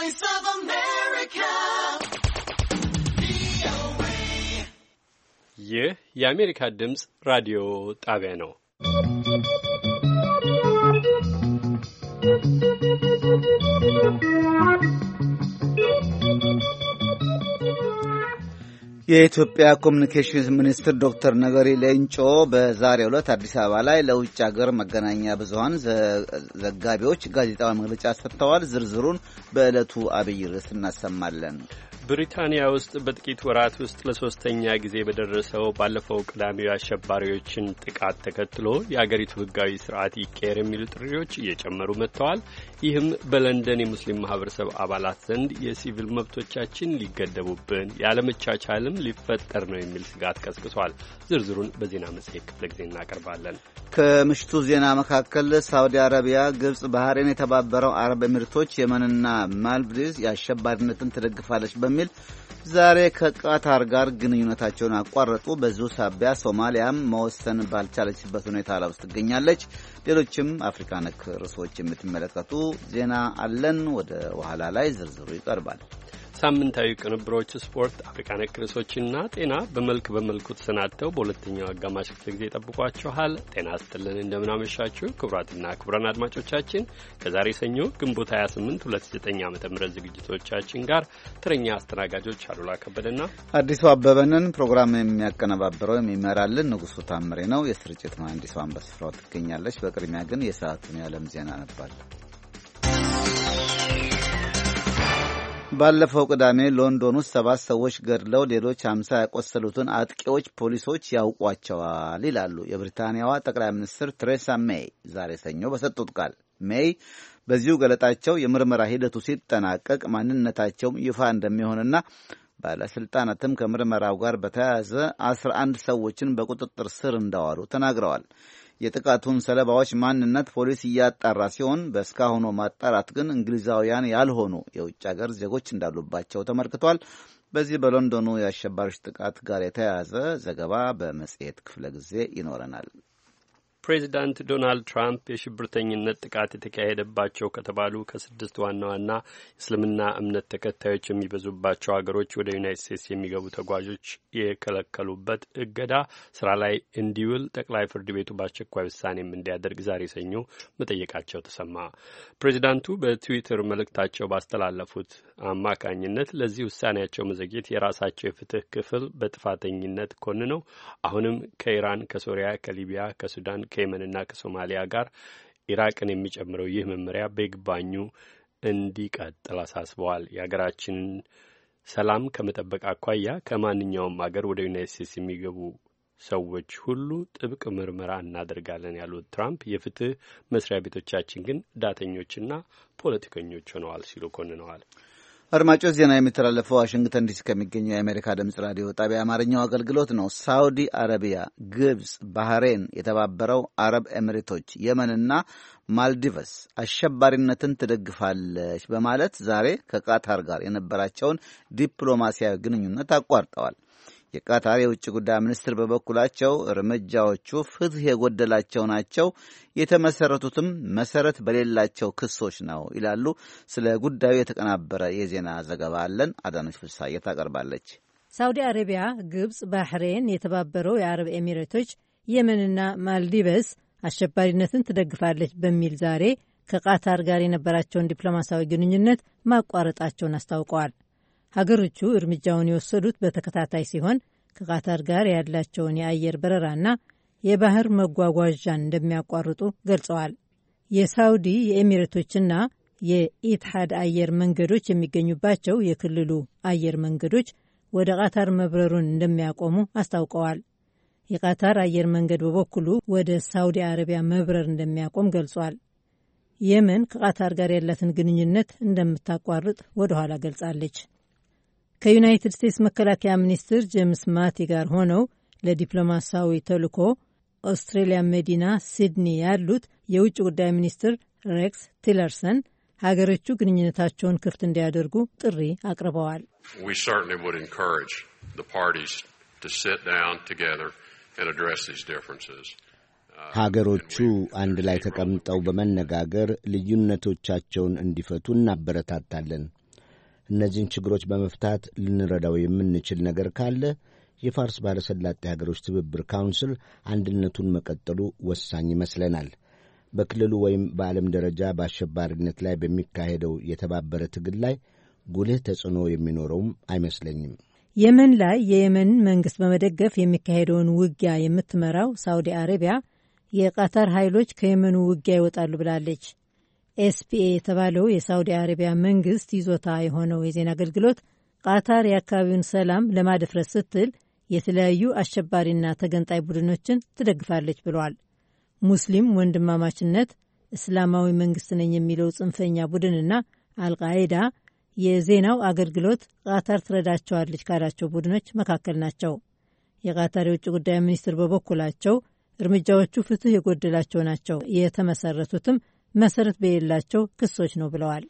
Voice of America. ይህ የአሜሪካ ድምፅ ራዲዮ ጣቢያ ነው። የኢትዮጵያ ኮሚኒኬሽንስ ሚኒስትር ዶክተር ነገሪ ሌንጮ በዛሬው ዕለት አዲስ አበባ ላይ ለውጭ ሀገር መገናኛ ብዙሃን ዘጋቢዎች ጋዜጣዊ መግለጫ ሰጥተዋል። ዝርዝሩን በዕለቱ አብይ ርዕስ እናሰማለን። ብሪታንያ ውስጥ በጥቂት ወራት ውስጥ ለሶስተኛ ጊዜ በደረሰው ባለፈው ቅዳሜው አሸባሪዎችን ጥቃት ተከትሎ የአገሪቱ ሕጋዊ ስርዓት ይቀየር የሚሉ ጥሪዎች እየጨመሩ መጥተዋል። ይህም በለንደን የሙስሊም ማህበረሰብ አባላት ዘንድ የሲቪል መብቶቻችን ሊገደቡብን ያለመቻቻልም ሊፈጠር ነው የሚል ስጋት ቀስቅሷል። ዝርዝሩን በዜና መጽሔት ክፍለ ጊዜ እናቀርባለን። ከምሽቱ ዜና መካከል ሳውዲ አረቢያ፣ ግብጽ፣ ባህሬን፣ የተባበረው አረብ ኤሚሬቶች፣ የመንና ማልዲቭስ የአሸባሪነትን ትደግፋለች በሚል ዛሬ ከቃታር ጋር ግንኙነታቸውን አቋረጡ። በዚሁ ሳቢያ ሶማሊያም መወሰን ባልቻለችበት ሁኔታ ላይ ውስጥ ትገኛለች። ሌሎችም አፍሪካ ነክ ርዕሶች የምትመለከቱ ዜና አለን። ወደ ኋላ ላይ ዝርዝሩ ይቀርባል። ሳምንታዊ ቅንብሮች፣ ስፖርት፣ አፍሪካ ነክ ርዕሶችና ጤና በመልኩ ተሰናድተው በሁለተኛው አጋማሽ ክፍለ ጊዜ ጠብቋችኋል። ጤና ይስጥልን፣ እንደምናመሻችሁ ክቡራትና ክቡራን አድማጮቻችን ከዛሬ ሰኞ ግንቦት 28 2009 ዓ.ም ዝግጅቶቻችን ጋር ተረኛ አስተናጋጆች አሉላ ከበደና አዲሱ አበበንን። ፕሮግራም የሚያቀነባብረው የሚመራልን ንጉሱ ታምሬ ነው። የስርጭት መሐንዲሷን በስፍራው ትገኛለች። በቅድሚያ ግን የሰዓቱን የዓለም ዜና ነባል። ባለፈው ቅዳሜ ሎንዶን ውስጥ 7 ሰዎች ገድለው ሌሎች 50 ያቆሰሉትን አጥቂዎች ፖሊሶች ያውቋቸዋል ይላሉ የብሪታንያዋ ጠቅላይ ሚኒስትር ቴሬሳ ሜይ ዛሬ ሰኞ በሰጡት ቃል። ሜይ በዚሁ ገለጣቸው የምርመራ ሂደቱ ሲጠናቀቅ ማንነታቸውም ይፋ እንደሚሆንና ባለስልጣናትም ከምርመራው ጋር በተያያዘ 11 ሰዎችን በቁጥጥር ስር እንዳዋሉ ተናግረዋል። የጥቃቱን ሰለባዎች ማንነት ፖሊስ እያጣራ ሲሆን በእስካሁኑ ማጣራት ግን እንግሊዛውያን ያልሆኑ የውጭ ሀገር ዜጎች እንዳሉባቸው ተመልክቷል። በዚህ በሎንዶኑ የአሸባሪዎች ጥቃት ጋር የተያያዘ ዘገባ በመጽሔት ክፍለ ጊዜ ይኖረናል። ፕሬዚዳንት ዶናልድ ትራምፕ የሽብርተኝነት ጥቃት የተካሄደባቸው ከተባሉ ከ6 ዋና ዋና እስልምና እምነት ተከታዮች የሚበዙባቸው ሀገሮች ወደ ዩናይትድ ስቴትስ የሚገቡ ተጓዦች የከለከሉበት እገዳ ስራ ላይ እንዲውል ጠቅላይ ፍርድ ቤቱ በአስቸኳይ ውሳኔም እንዲያደርግ ዛሬ ሰኞ መጠየቃቸው ተሰማ። ፕሬዚዳንቱ በትዊተር መልእክታቸው ባስተላለፉት አማካኝነት ለዚህ ውሳኔያቸው መዘግየት የራሳቸው የፍትህ ክፍል በጥፋተኝነት ኮንነው አሁንም ከኢራን፣ ከሶሪያ፣ ከሊቢያ፣ ከሱዳን፣ ከየመንና ከሶማሊያ ጋር ኢራቅን የሚጨምረው ይህ መመሪያ በይግባኙ እንዲቀጥል አሳስበዋል። የሀገራችንን ሰላም ከመጠበቅ አኳያ ከማንኛውም አገር ወደ ዩናይትድ ስቴትስ የሚገቡ ሰዎች ሁሉ ጥብቅ ምርመራ እናደርጋለን ያሉት ትራምፕ የፍትህ መስሪያ ቤቶቻችን ግን ዳተኞችና ፖለቲከኞች ሆነዋል ሲሉ ኮንነዋል። አድማጮች ዜና የሚተላለፈው ዋሽንግተን ዲሲ ከሚገኘው የአሜሪካ ድምጽ ራዲዮ ጣቢያ አማርኛው አገልግሎት ነው። ሳውዲ አረቢያ፣ ግብጽ፣ ባህሬን፣ የተባበረው አረብ ኤሚሬቶች፣ የመንና ማልዲቭስ አሸባሪነትን ትደግፋለች በማለት ዛሬ ከቃታር ጋር የነበራቸውን ዲፕሎማሲያዊ ግንኙነት አቋርጠዋል። የቃታር የውጭ ጉዳይ ሚኒስትር በበኩላቸው እርምጃዎቹ ፍትህ የጎደላቸው ናቸው፣ የተመሰረቱትም መሰረት በሌላቸው ክሶች ነው ይላሉ። ስለ ጉዳዩ የተቀናበረ የዜና ዘገባ አለን። አዳነች ፍሳዬ ታቀርባለች። ሳውዲ አረቢያ፣ ግብጽ፣ ባህሬን፣ የተባበረው የአረብ ኤሚሬቶች፣ የመንና ማልዲቭስ አሸባሪነትን ትደግፋለች በሚል ዛሬ ከቃታር ጋር የነበራቸውን ዲፕሎማሲያዊ ግንኙነት ማቋረጣቸውን አስታውቀዋል። ሀገሮቹ እርምጃውን የወሰዱት በተከታታይ ሲሆን ከቃታር ጋር ያላቸውን የአየር በረራና የባህር መጓጓዣን እንደሚያቋርጡ ገልጸዋል። የሳውዲ የኤሚሬቶችና የኢትሃድ አየር መንገዶች የሚገኙባቸው የክልሉ አየር መንገዶች ወደ ቃታር መብረሩን እንደሚያቆሙ አስታውቀዋል። የቃታር አየር መንገድ በበኩሉ ወደ ሳውዲ አረቢያ መብረር እንደሚያቆም ገልጿል። የመን ከቃታር ጋር ያላትን ግንኙነት እንደምታቋርጥ ወደ ኋላ ገልጻለች። ከዩናይትድ ስቴትስ መከላከያ ሚኒስትር ጄምስ ማቲ ጋር ሆነው ለዲፕሎማሲያዊ ተልዕኮ ኦስትሬሊያ መዲና ሲድኒ ያሉት የውጭ ጉዳይ ሚኒስትር ሬክስ ቲለርሰን ሀገሮቹ ግንኙነታቸውን ክፍት እንዲያደርጉ ጥሪ አቅርበዋል። ሀገሮቹ አንድ ላይ ተቀምጠው በመነጋገር ልዩነቶቻቸውን እንዲፈቱ እናበረታታለን። እነዚህን ችግሮች በመፍታት ልንረዳው የምንችል ነገር ካለ የፋርስ ባሕረ ሰላጤ ሀገሮች ትብብር ካውንስል አንድነቱን መቀጠሉ ወሳኝ ይመስለናል። በክልሉ ወይም በዓለም ደረጃ በአሸባሪነት ላይ በሚካሄደው የተባበረ ትግል ላይ ጉልህ ተጽዕኖ የሚኖረውም አይመስለኝም። የመን ላይ የየመን መንግስት በመደገፍ የሚካሄደውን ውጊያ የምትመራው ሳውዲ አረቢያ የቃታር ኃይሎች ከየመኑ ውጊያ ይወጣሉ ብላለች። ኤስፒኤ የተባለው የሳውዲ አረቢያ መንግስት ይዞታ የሆነው የዜና አገልግሎት ቃታር የአካባቢውን ሰላም ለማደፍረስ ስትል የተለያዩ አሸባሪና ተገንጣይ ቡድኖችን ትደግፋለች ብሏል። ሙስሊም ወንድማማችነት፣ እስላማዊ መንግስት ነኝ የሚለው ጽንፈኛ ቡድንና አልቃይዳ የዜናው አገልግሎት ቃታር ትረዳቸዋለች ካላቸው ቡድኖች መካከል ናቸው። የቃታር የውጭ ጉዳይ ሚኒስትር በበኩላቸው እርምጃዎቹ ፍትህ የጎደላቸው ናቸው፣ የተመሰረቱትም መሰረት በሌላቸው ክሶች ነው ብለዋል።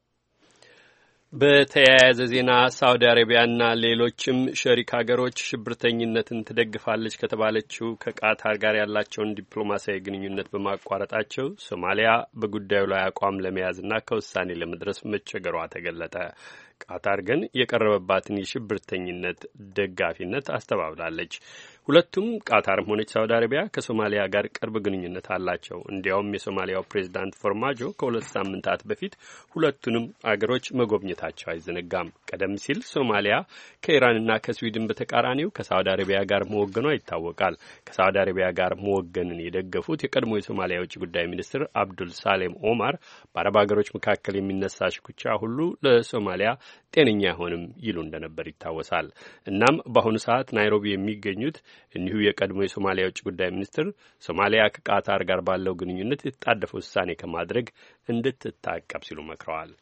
በተያያዘ ዜና ሳውዲ አረቢያና ሌሎችም ሸሪክ ሀገሮች ሽብርተኝነትን ትደግፋለች ከተባለችው ከቃታር ጋር ያላቸውን ዲፕሎማሲያዊ ግንኙነት በማቋረጣቸው ሶማሊያ በጉዳዩ ላይ አቋም ለመያዝና ከውሳኔ ለመድረስ መቸገሯ ተገለጠ። ቃታር ግን የቀረበባትን የሽብርተኝነት ደጋፊነት አስተባብላለች። ሁለቱም ቃታርም ሆነች ሳውዲ አረቢያ ከሶማሊያ ጋር ቅርብ ግንኙነት አላቸው። እንዲያውም የሶማሊያው ፕሬዚዳንት ፎርማጆ ከ2 ሳምንታት በፊት ሁለቱንም አገሮች መጎብኘታቸው አይዘነጋም። ቀደም ሲል ሶማሊያ ከኢራንና ከስዊድን በተቃራኒው ከሳውዲ አረቢያ ጋር መወገኗ ይታወቃል። ከሳውዲ አረቢያ ጋር መወገንን የደገፉት የቀድሞ የሶማሊያ የውጭ ጉዳይ ሚኒስትር አብዱል ሳሌም ኦማር በአረብ ሀገሮች መካከል የሚነሳ ሽኩቻ ሁሉ ለሶማሊያ ጤነኛ አይሆንም ይሉ እንደነበር ይታወሳል። እናም በአሁኑ ሰዓት ናይሮቢ የሚገኙት እኒሁ የቀድሞ የሶማሊያ የውጭ ጉዳይ ሚኒስትር ሶማሊያ ከቃታር ጋር ባለው ግንኙነት የተጣደፈ ውሳኔ ከማድረግ እንድትታቀብ ሲሉ መክረዋል።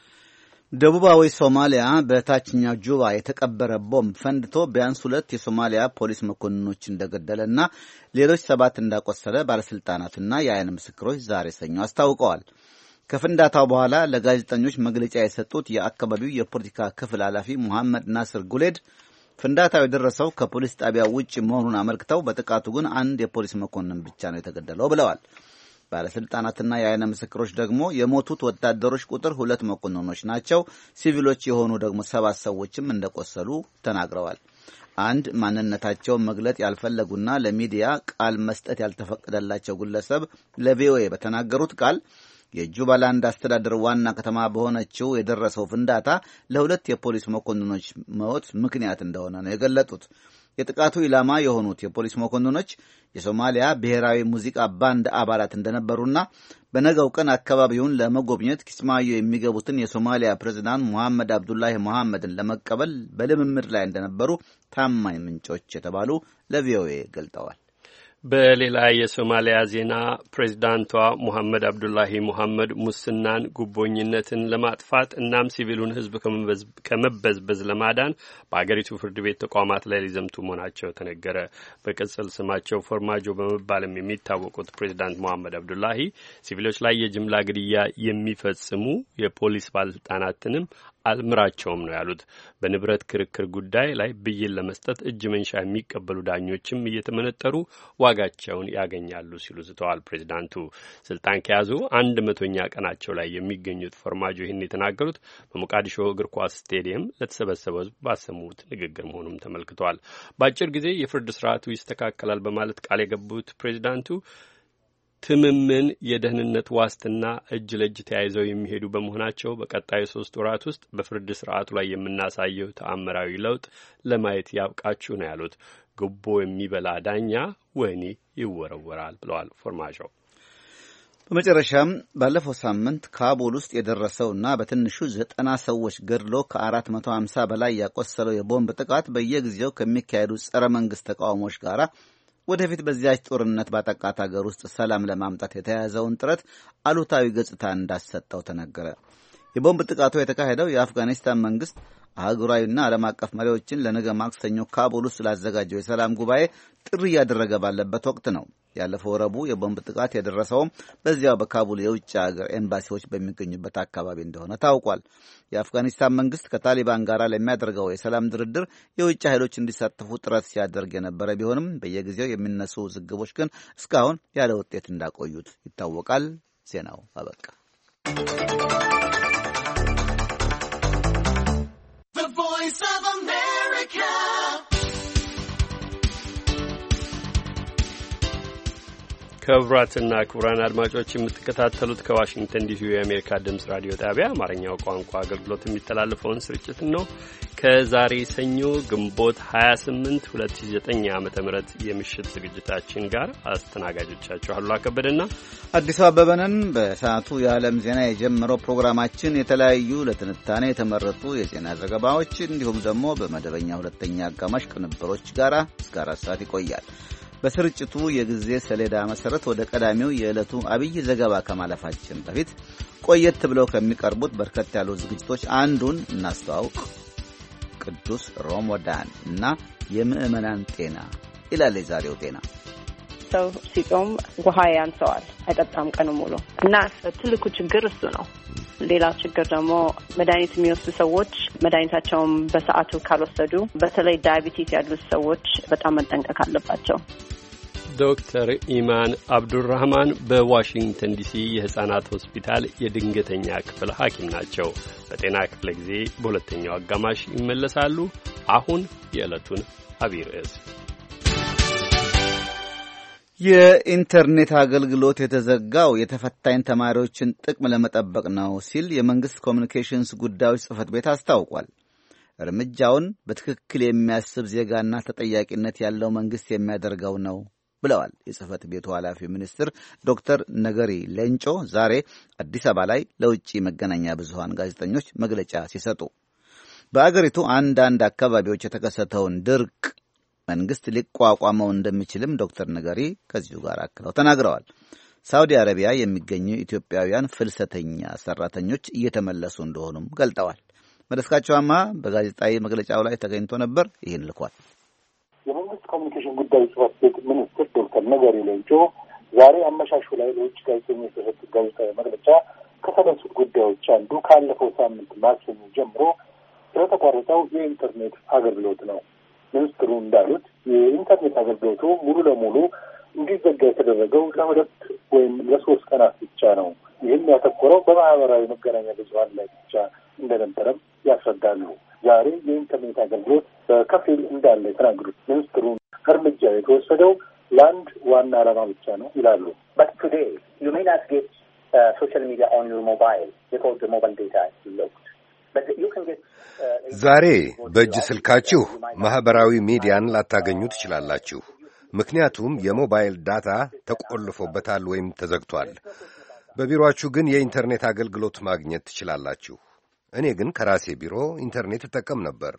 ደቡባዊ ሶማሊያ በታችኛው ጁባ የተቀበረ ቦምብ ፈንድቶ ቢያንስ 2 የሶማሊያ ፖሊስ መኮንኖች እንደገደለና ሌሎች 7 እንዳቆሰለ ባለስልጣናትና የዓይን ምስክሮች ዛሬ ሰኞ አስታውቀዋል። ከፍንዳታው በኋላ ለጋዜጠኞች መግለጫ የሰጡት የአካባቢው የፖለቲካ ክፍል ኃላፊ ሙሐመድ ናስር ጉሌድ ፍንዳታው የደረሰው ከፖሊስ ጣቢያ ውጭ መሆኑን አመልክተው በጥቃቱ ግን 1 የፖሊስ መኮንን ብቻ ነው የተገደለው ብለዋል። ባለስልጣናትና የዓይን ምስክሮች ደግሞ የሞቱት ወታደሮች ቁጥር 2 መኮንኖች ናቸው፣ ሲቪሎች የሆኑ ደግሞ 7 ሰዎችም እንደቆሰሉ ተናግረዋል። አንድ ማንነታቸውን መግለጥ ያልፈለጉና ለሚዲያ ቃል መስጠት ያልተፈቀደላቸው ግለሰብ ለቪኦኤ በተናገሩት ቃል የጁባላንድ አስተዳደር ዋና ከተማ በሆነችው የደረሰው ፍንዳታ ለ2 የፖሊስ መኮንኖች ሞት ምክንያት እንደሆነ ነው የገለጡት። የጥቃቱ ኢላማ የሆኑት የፖሊስ መኮንኖች የሶማሊያ ብሔራዊ ሙዚቃ ባንድ አባላት እንደነበሩና በነገው ቀን አካባቢውን ለመጎብኘት ኪስማዮ የሚገቡትን የሶማሊያ ፕሬዝዳንት ሙሐመድ አብዱላሂ ሙሐመድን ለመቀበል በልምምድ ላይ እንደነበሩ ታማኝ ምንጮች የተባሉ ለቪኦኤ ገልጠዋል። በሌላ የሶማሊያ ዜና ፕሬዚዳንቷ ሙሐመድ አብዱላሂ ሙሐመድ ሙስናን፣ ጉቦኝነትን ለማጥፋት እናም ሲቪሉን ሕዝብ ከመበዝበዝ ለማዳን በአገሪቱ ፍርድ ቤት ተቋማት ላይ ሊዘምቱ መሆናቸው ተነገረ። በቅጽል ስማቸው ፎርማጆ በመባልም የሚታወቁት ፕሬዚዳንት ሙሐመድ አብዱላሂ ሲቪሎች ላይ የጅምላ ግድያ የሚፈጽሙ የፖሊስ ባለስልጣናትንም አልምራቸውም ነው ያሉት። በንብረት ክርክር ጉዳይ ላይ ብይን ለመስጠት እጅ መንሻ የሚቀበሉ ዳኞችም እየተመነጠሩ ዋጋቸውን ያገኛሉ ሲሉ ዝተዋል። ፕሬዚዳንቱ ስልጣን ከያዙ 100ኛ ቀናቸው ላይ የሚገኙት ፎርማጆ ይህን የተናገሩት በሞቃዲሾ እግር ኳስ ስቴዲየም ለተሰበሰበው ሕዝብ ባሰሙት ንግግር መሆኑም ተመልክቷል። በአጭር ጊዜ የፍርድ ስርዓቱ ይስተካከላል በማለት ቃል የገቡት ፕሬዚዳንቱ ትምምን የደህንነት ዋስትና እጅ ለእጅ ተያይዘው የሚሄዱ በመሆናቸው በቀጣዩ 3 ወራት ውስጥ በፍርድ ስርዓቱ ላይ የምናሳየው ተአምራዊ ለውጥ ለማየት ያብቃችሁ ነው ያሉት። ጉቦ የሚበላ ዳኛ ወህኒ ይወረወራል ብለዋል ፎርማጆ። በመጨረሻም ባለፈው ሳምንት ካቡል ውስጥ የደረሰውና በትንሹ 90 ሰዎች ገድሎ ከ450 በላይ ያቆሰለው የቦምብ ጥቃት በየጊዜው ከሚካሄዱ ጸረ መንግስት ተቃውሞዎች ጋር ወደፊት በዚያች ጦርነት ባጠቃት ሀገር ውስጥ ሰላም ለማምጣት የተያያዘውን ጥረት አሉታዊ ገጽታ እንዳሰጠው ተነገረ። የቦምብ ጥቃቱ የተካሄደው የአፍጋኒስታን መንግስት አህጉራዊና ዓለም አቀፍ መሪዎችን ለነገ ማክሰኞ ካቡል ውስጥ ላዘጋጀው የሰላም ጉባኤ ጥሪ እያደረገ ባለበት ወቅት ነው። ያለፈው ረቡዕ የቦምብ ጥቃት የደረሰውም በዚያው በካቡል የውጭ ሀገር ኤምባሲዎች በሚገኙበት አካባቢ እንደሆነ ታውቋል። የአፍጋኒስታን መንግስት ከታሊባን ጋር ለሚያደርገው የሰላም ድርድር የውጭ ኃይሎች እንዲሳተፉ ጥረት ሲያደርግ የነበረ ቢሆንም በየጊዜው የሚነሱ ውዝግቦች ግን እስካሁን ያለ ውጤት እንዳቆዩት ይታወቃል። ዜናው አበቃ። ክቡራትና ክቡራን አድማጮች የምትከታተሉት ከዋሽንግተን ዲሲ የአሜሪካ ድምጽ ራዲዮ ጣቢያ አማርኛው ቋንቋ አገልግሎት የሚተላለፈውን ስርጭት ነው። ከዛሬ ሰኞ ግንቦት 28 2009 ዓ.ም የምሽት ዝግጅታችን ጋር አስተናጋጆቻችሁ አሉላ ከበደና አዲሱ አበበንን። በሰዓቱ የዓለም ዜና የጀመረው ፕሮግራማችን የተለያዩ ለትንታኔ የተመረጡ የዜና ዘገባዎች እንዲሁም ደግሞ በመደበኛ ሁለተኛ አጋማሽ ቅንብሮች ጋር እስከ 4 ሰዓት ይቆያል። በስርጭቱ የጊዜ ሰሌዳ መሰረት ወደ ቀዳሚው የዕለቱ አብይ ዘገባ ከማለፋችን በፊት ቆየት ብለው ከሚቀርቡት በርከት ያሉ ዝግጅቶች አንዱን እናስተዋውቅ። ቅዱስ ሮሞዳን እና የምዕመናን ጤና ይላል የዛሬው ጤና። ሰው ሲጾም ውሃ ያንሰዋል፣ አይጠጣም ቀኑ ሙሉ እና ትልቁ ችግር እሱ ነው። ሌላ ችግር ደግሞ መድኃኒት የሚወስዱ ሰዎች መድኃኒታቸውን በሰዓቱ ካልወሰዱ በተለይ ዳያቤቲስ ያሉት ሰዎች በጣም መጠንቀቅ አለባቸው። ዶክተር ኢማን አብዱራህማን በዋሽንግተን ዲሲ የሕፃናት ሆስፒታል የድንገተኛ ክፍል ሐኪም ናቸው። በጤና ክፍለ ጊዜ በሁለተኛው አጋማሽ ይመለሳሉ። አሁን የዕለቱን አብይ ርዕስ። የኢንተርኔት አገልግሎት የተዘጋው የተፈታኝ ተማሪዎችን ጥቅም ለመጠበቅ ነው ሲል የመንግሥት ኮሚኒኬሽንስ ጉዳዮች ጽሕፈት ቤት አስታውቋል። እርምጃውን በትክክል የሚያስብ ዜጋና ተጠያቂነት ያለው መንግሥት የሚያደርገው ነው ብለዋል የጽሕፈት ቤቱ ኃላፊ ሚኒስትር ዶክተር ነገሪ ሌንጮ ዛሬ አዲስ አበባ ላይ ለውጭ መገናኛ ብዙሃን ጋዜጠኞች መግለጫ ሲሰጡ በአገሪቱ አንዳንድ አካባቢዎች የተከሰተውን ድርቅ መንግስት ሊቋቋመው እንደሚችልም ዶክተር ነገሪ ከዚሁ ጋር አክለው ተናግረዋል። ሳውዲ አረቢያ የሚገኙ ኢትዮጵያውያን ፍልሰተኛ ሰራተኞች እየተመለሱ እንደሆኑም ገልጠዋል። መለስካቸውማ በጋዜጣዊ መግለጫው ላይ ተገኝቶ ነበር። ይህን ልኳል። የመንግስት ኮሚኒኬሽን ጉዳዮች ጽሕፈት ቤት ሚኒስትር ዶክተር ነገሪ ሌንጮ ዛሬ አመሻሹ ላይ ለውጭ ጋዜጠኞች የሰጡት ጋዜጣዊ መግለጫ ከተነሱት ጉዳዮች አንዱ ካለፈው ሳምንት ማክሰኞ ጀምሮ ስለተቋረጠው የኢንተርኔት አገልግሎት ነው። ሚኒስትሩ እንዳሉት የኢንተርኔት አገልግሎቱ ሙሉ ለሙሉ እንዲዘጋ የተደረገው ለሁለት ወይም ለሶስት ቀናት ብቻ ነው። ይህም ያተኮረው በማህበራዊ መገናኛ ብዙኃን ላይ ብቻ እንደነበረም ያስረዳሉ። ዛሬ የኢንተርኔት አገልግሎት በከፊል እንዳለ የተናገሩት ሚኒስትሩ እርምጃ የተወሰደው ለአንድ ዋና ዓላማ ብቻ ነው ይላሉ። But today you may not get social media on your mobile because the mobile data is locked. But you can get ዛሬ በእጅ ስልካችሁ ማህበራዊ ሚዲያን ላታገኙ ትችላላችሁ። ምክንያቱም የሞባይል ዳታ ተቆልፎበታል ወይም ተዘግቷል። በቢሮአችሁ ግን የኢንተርኔት አገልግሎት ማግኘት ትችላላችሁ። እኔ ግን ከራሴ ቢሮ ኢንተርኔት እጠቀም ነበር።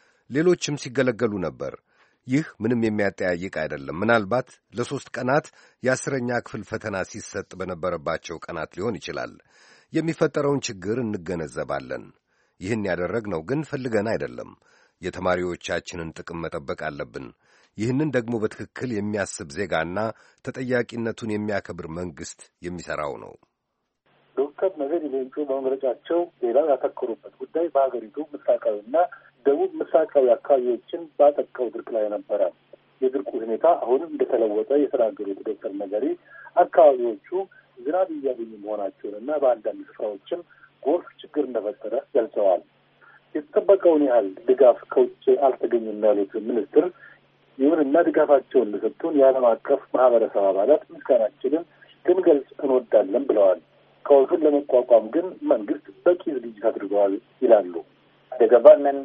ሌሎችም ሲገለገሉ ነበር። ይህ ምንም የሚያጠያይቅ አይደለም። ምናልባት ለ3 ቀናት የ10ኛ ክፍል ፈተና ሲሰጥ በነበረባቸው ቀናት ሊሆን ይችላል። የሚፈጠረውን ችግር እንገነዘባለን። ይህን ያደረግነው ግን ፈልገን አይደለም። የተማሪዎቻችንን ጥቅም መጠበቅ አለብን። ይህንን ደግሞ በትክክል የሚያስብ ዜጋና ተጠያቂነቱን የሚያከብር መንግስት የሚሰራው ነው። ዶክተር ነገሪ ሌንጮ በመግለጫቸው ሌላው ያተኮሩበት ጉዳይ በሀገሪቱ ምስራቃዊና ደቡብ ምስራቃዊ አካባቢዎችን ባጠቃው ድርቅ ላይ ነበረ። የድርቁ ሁኔታ አሁንም እንደተለወጠ የተናገሩት ዶክተር ነገሪ አካባቢዎቹ ዝናብ እያገኙ መሆናቸውንና በአንዳንድ ስፍራዎችም ጎርፍ ችግር እንደፈጠረ ገልጸዋል። የተጠበቀውን ያህል ድጋፍ ከውጭ አልተገኘም ያሉት ሚኒስትር ይሁንና ድጋፋቸውን ለሰጡን የዓለም አቀፍ ማህበረሰብ አባላት ምስጋናችንን ልንገልጽ እንወዳለን ብለዋል። ቀውሱን ለመቋቋም ግን መንግስት በቂ ዝግጅት አድርገዋል ይላሉ። The government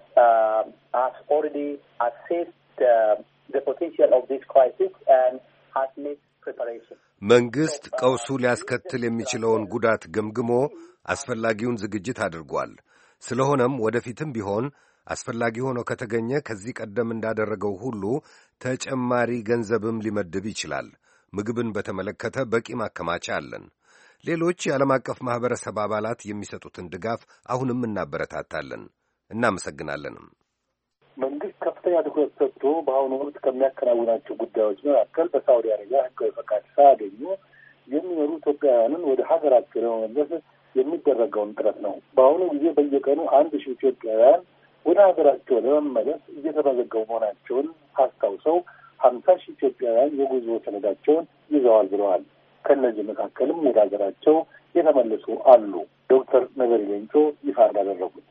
has already assessed the potential of this crisis and has made preparation. መንግስት ቀውሱ ሊያስከትል የሚችለውን ጉዳት ገምግሞ አስፈላጊውን ዝግጅት አድርጓል። ስለሆነም ወደፊትም ቢሆን አስፈላጊ ሆኖ ከተገኘ ከዚህ ቀደም እንዳደረገው ሁሉ ተጨማሪ ገንዘብም ሊመድብ ይችላል። ምግብን በተመለከተ በቂ ማከማቻ አለን። ሌሎች የዓለም አቀፍ ማህበረሰብ አባላት የሚሰጡትን ድጋፍ አሁንም እናበረታታለን። እናመሰግናለንም። መንግስት ከፍተኛ ትኩረት ሰጥቶ በአሁኑ ወቅት ከሚያከናውናቸው ጉዳዮች መካከል በሳውዲ አረቢያ ህጋዊ ፈቃድ ሳያገኙ የሚኖሩ ኢትዮጵያውያንን ወደ ሀገራቸው ለመመለስ የሚደረገውን ጥረት ነው። በአሁኑ ጊዜ በየቀኑ 1000 ኢትዮጵያውያን ወደ ሀገራቸው ለመመለስ እየተመዘገቡ መሆናቸውን አስታውሰው 50,000 ኢትዮጵያውያን የጉዞ ሰነዳቸውን ይዘዋል ብለዋል። ከእነዚህ መካከልም ወደ ሀገራቸው የተመለሱ አሉ። ዶክተር ነገሪ ሌንጮ ይፋ እንዳደረጉት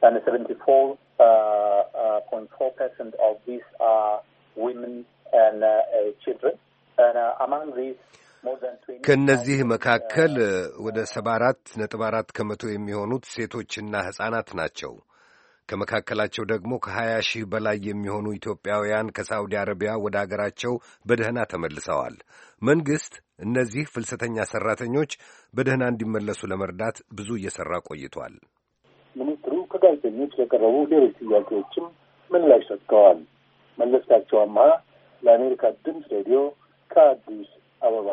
74.4% of these are women and children. And among these ከእነዚህ መካከል ወደ 74.4 ከመቶ የሚሆኑት ሴቶችና ሕፃናት ናቸው። ከመካከላቸው ደግሞ ከ20 ሺህ በላይ የሚሆኑ ኢትዮጵያውያን ከሳዑዲ አረቢያ ወደ አገራቸው በደህና ተመልሰዋል። መንግሥት እነዚህ ፍልሰተኛ ሠራተኞች በደህና እንዲመለሱ ለመርዳት ብዙ እየሠራ ቆይቷል። ሚኒስትሩ ከጋዜጠኞች ለቀረቡ ሌሎች ጥያቄዎችም ምላሽ ሰጥተዋል። መለስካቸው አምሃ ለአሜሪካ ድምፅ ሬዲዮ ከአዲስ አበባ።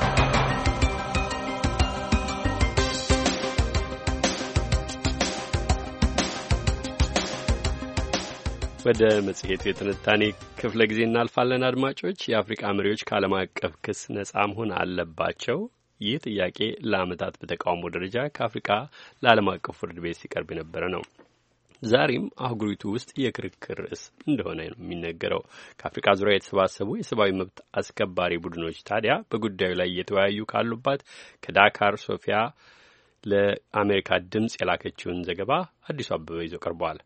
ወደ መጽሔቱ የትንታኔ ክፍለ ጊዜ እናልፋለን። አድማጮች፣ የአፍሪቃ መሪዎች ከዓለም አቀፍ ክስ ነጻ መሆን አለባቸው። ይህ ጥያቄ ለዓመታት በተቃውሞ ደረጃ ከአፍሪቃ ለዓለም አቀፍ ፍርድ ቤት ሲቀርብ የነበረ ነው። ዛሬም አህጉሪቱ ውስጥ የክርክር ርዕስ እንደሆነ ነው የሚነገረው። ከአፍሪቃ ዙሪያ የተሰባሰቡ የሰብአዊ መብት አስከባሪ ቡድኖች ታዲያ በጉዳዩ ላይ እየተወያዩ ካሉባት ከዳካር ሶፊያ ለአሜሪካ ድምፅ የላከችውን ዘገባ አዲሱ አበበ ይዞ ቀርበዋል።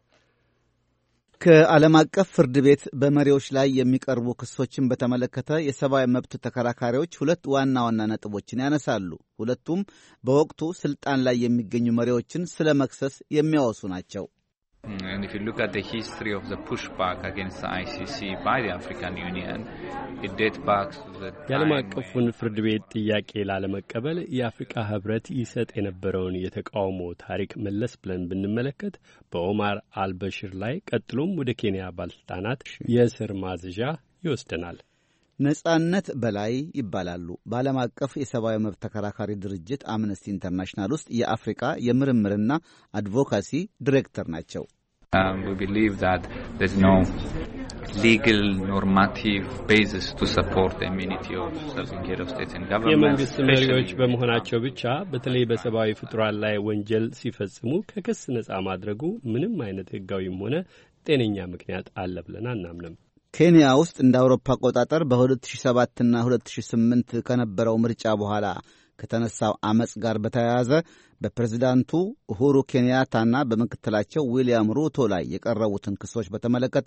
ከዓለም አቀፍ ፍርድ ቤት በመሪዎች ላይ የሚቀርቡ ክሶችን በተመለከተ የሰብአዊ መብት ተከራካሪዎች ሁለት ዋና ዋና ነጥቦችን ያነሳሉ። ሁለቱም በወቅቱ ስልጣን ላይ የሚገኙ መሪዎችን ስለ መክሰስ የሚያወሱ ናቸው። And if you look at the history of the pushback against the ICC by the African Union, it dates back to the የዓለም አቀፉን ፍርድ ቤት ጥያቄ ላለመቀበል የአፍሪካ ህብረት ይሰጥ የነበረውን የተቃውሞ ታሪክ መለስ ብለን ብንመለከት በኦማር አልበሽር ላይ ቀጥሎም ወደ ኬንያ ባለስልጣናት የእስር ማዘዣ ይወስደናል። ነጻነት በላይ ይባላሉ። በዓለም አቀፍ የሰብአዊ መብት ተከራካሪ ድርጅት አምነስቲ ኢንተርናሽናል ውስጥ የአፍሪካ የምርምርና አድቮካሲ ዲሬክተር ናቸው። We believe that there's no legal normative basis to support the immunity of certain head of state and government. የመንግስት መሪዎች በመሆናቸው ብቻ በተለይ በሰብአዊ ፍጡራን ላይ ወንጀል ሲፈጽሙ ከክስ ነጻ ማድረጉ ምንም አይነት ህጋዊም ሆነ ጤነኛ ምክንያት አለ ብለን አናምንም። ኬንያ ውስጥ እንደ አውሮፓ አቆጣጠር በ2007ና 2008 ከነበረው ምርጫ በኋላ ከተነሳው አመጽ ጋር በተያያዘ በፕሬዝዳንቱ ኡሁሩ ኬንያታና በምክትላቸው ዊልያም ሩቶ ላይ የቀረቡትን ክሶች በተመለከተ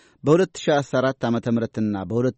በ2014 ዓ.ምና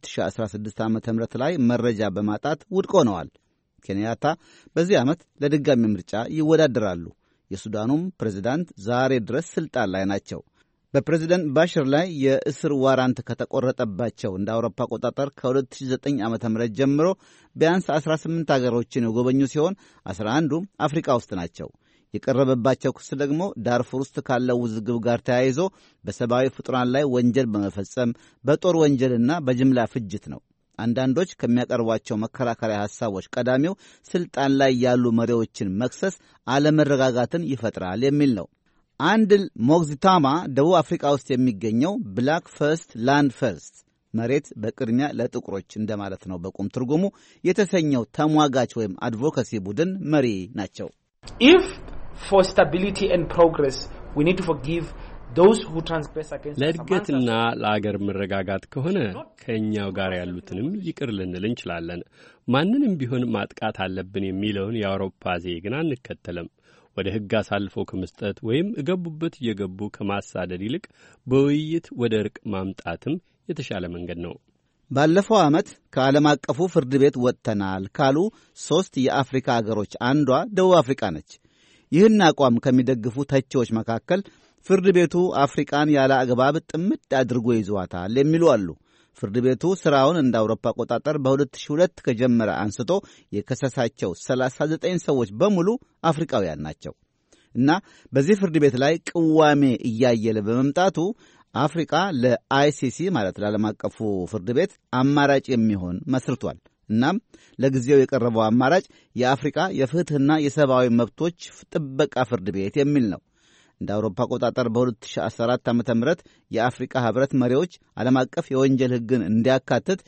በ2016 ዓ.ም ላይ መረጃ በማጣት ውድቅ ሆነዋል። ኬንያታ በዚህ ዓመት ለድጋሚ ምርጫ ይወዳደራሉ። የሱዳኑም ፕሬዝዳንት ዛሬ ድረስ ስልጣን ላይ ናቸው። በፕሬዝደንት ባሽር ላይ የእስር ዋራንት ከተቆረጠባቸው እንደ አውሮፓ አቆጣጠር ከ2009 ዓ.ም ጀምሮ ቢያንስ 18 አገሮችን የጎበኙ ሲሆን 11ዱም አፍሪካ ውስጥ ናቸው። የቀረበባቸው ክስ ደግሞ ዳርፉር ውስጥ ካለው ውዝግብ ጋር ተያይዞ በሰብአዊ ፍጡራን ላይ ወንጀል በመፈጸም በጦር ወንጀልና በጅምላ ፍጅት ነው። አንዳንዶች ከሚያቀርቧቸው መከራከሪያ ሐሳቦች ቀዳሚው ስልጣን ላይ ያሉ መሪዎችን መክሰስ አለመረጋጋትን ይፈጥራል የሚል ነው። አንድል ሞግዚታማ ደቡብ አፍሪካ ውስጥ የሚገኘው ብላክ ፈርስት ላንድ ፈርስት መሬት በቅድሚያ ለጥቁሮች እንደማለት ነው በቁም ትርጉሙ የተሰኘው ተሟጋች ወይም አድቮካሲ ቡድን መሪ ናቸው። If for stability and progress we need to forgive those who transgress against ለእድገትና ለአገር መረጋጋት ከሆነ ከእኛው ጋር ያሉትንም ይቅር ልንል እንችላለን። ማንንም ቢሆን ማጥቃት አለብን የሚለውን የአውሮፓ ዜግ ግን አንከተልም። ወደ ሕግ አሳልፎ ከመስጠት ወይም እገቡበት እየገቡ ከማሳደድ ይልቅ በውይይት ወደ እርቅ ማምጣትም የተሻለ መንገድ ነው። ባለፈው ዓመት ከዓለም አቀፉ ፍርድ ቤት ወጥተናል ካሉ 3 የአፍሪካ አገሮች አንዷ ደቡብ አፍሪካ ነች። ይህን አቋም ከሚደግፉ ተቺዎች መካከል ፍርድ ቤቱ አፍሪካን ያለ አግባብ ጥምድ አድርጎ ይዟታል የሚሉ አሉ። ፍርድ ቤቱ ሥራውን እንደ አውሮፓ አቆጣጠር በ2002 ከጀመረ አንስቶ የከሰሳቸው 39 ሰዎች በሙሉ አፍሪካውያን ናቸው እና በዚህ ፍርድ ቤት ላይ ቅዋሜ እያየለ በመምጣቱ አፍሪካ ለአይሲሲ ማለት ለዓለም አቀፉ ፍርድ ቤት አማራጭ የሚሆን መስርቷል። እናም ለጊዜው የቀረበው አማራጭ የአፍሪካ የፍትሕና የሰብአዊ መብቶች ጥበቃ ፍርድ ቤት የሚል ነው። እንደ አውሮፓ አቆጣጠር በ2014 ዓ.ም የአፍሪካ ህብረት መሪዎች ዓለም አቀፍ የወንጀል ሕግን እንዲያካትት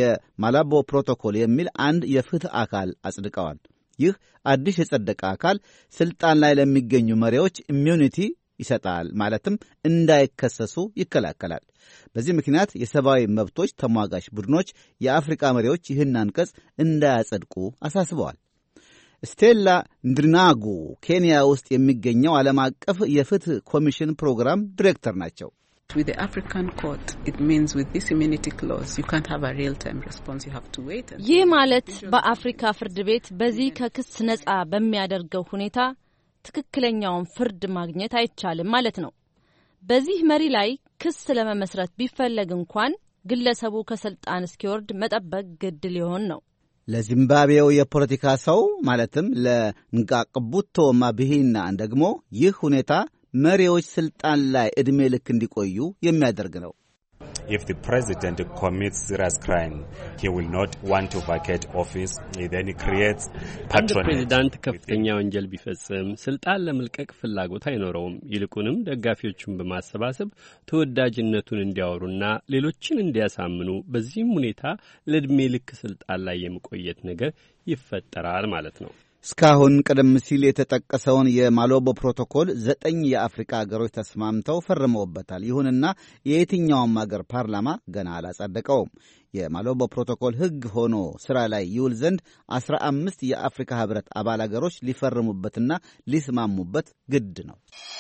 የማላቦ ፕሮቶኮል የሚል አንድ የፍትሕ አካል አጽድቀዋል። ይህ አዲስ የጸደቀ አካል ስልጣን ላይ ለሚገኙ መሪዎች ኢሚዩኒቲ ይሰጣል፣ ማለትም እንዳይከሰሱ ይከላከላል። በዚህ ምክንያት የሰብአዊ መብቶች ተሟጋች ቡድኖች የአፍሪካ መሪዎች ይህን አንቀጽ እንዳያጸድቁ አሳስበዋል። ስቴላ ንድሪናጉ ኬንያ ውስጥ የሚገኘው ዓለም አቀፍ የፍትሕ ኮሚሽን ፕሮግራም ዲሬክተር ናቸው። With the African court, it means with this immunity clause, you can't have a real-time response. You have to wait. ይህ ማለት በአፍሪካ ፍርድ ቤት በዚህ ከክስ ነጻ በሚያደርገው ሁኔታ ትክክለኛውን ፍርድ ማግኘት አይቻልም ማለት ነው። በዚህ መሪ ላይ ክስ ለመመስረት ቢፈለግ እንኳን ግለሰቡ ከስልጣን እስኪወርድ መጠበቅ ግድ ሊሆን ነው። ለዚምባብዌው የፖለቲካ ሰው ማለትም ለንጋቅቡቶ ማብሂና ደግሞ ይህ ሁኔታ መሪዎች ስልጣን ላይ እድሜ ልክ እንዲቆዩ የሚያደርግ ነው። If the president commits serious crime, he will not want to vacate office. He then creates patronage. ፕሬዚዳንት ከፍተኛ ወንጀል ቢፈጽም ስልጣን ለመልቀቅ ፍላጎት አይኖረውም። ይልቁንም ደጋፊዎቹን በማሰባሰብ ተወዳጅነቱን እንዲያወሩና ሌሎችን እንዲያሳምኑ፣ በዚህም ሁኔታ ለእድሜ ልክ ስልጣን ላይ የመቆየት ነገር ይፈጠራል ማለት ነው። እስካሁን ቀደም ሲል የተጠቀሰውን የማሎቦ ፕሮቶኮል 9 የአፍሪካ ሀገሮች ተስማምተው ፈርመውበታል። ይሁንና የየትኛውም ሀገር ፓርላማ ገና አላጸደቀውም። የማሎቦ ፕሮቶኮል ሕግ ሆኖ ስራ ላይ ይውል ዘንድ 15 የአፍሪካ ህብረት አባል ሀገሮች ሊፈርሙበትና ሊስማሙበት ግድ ነው።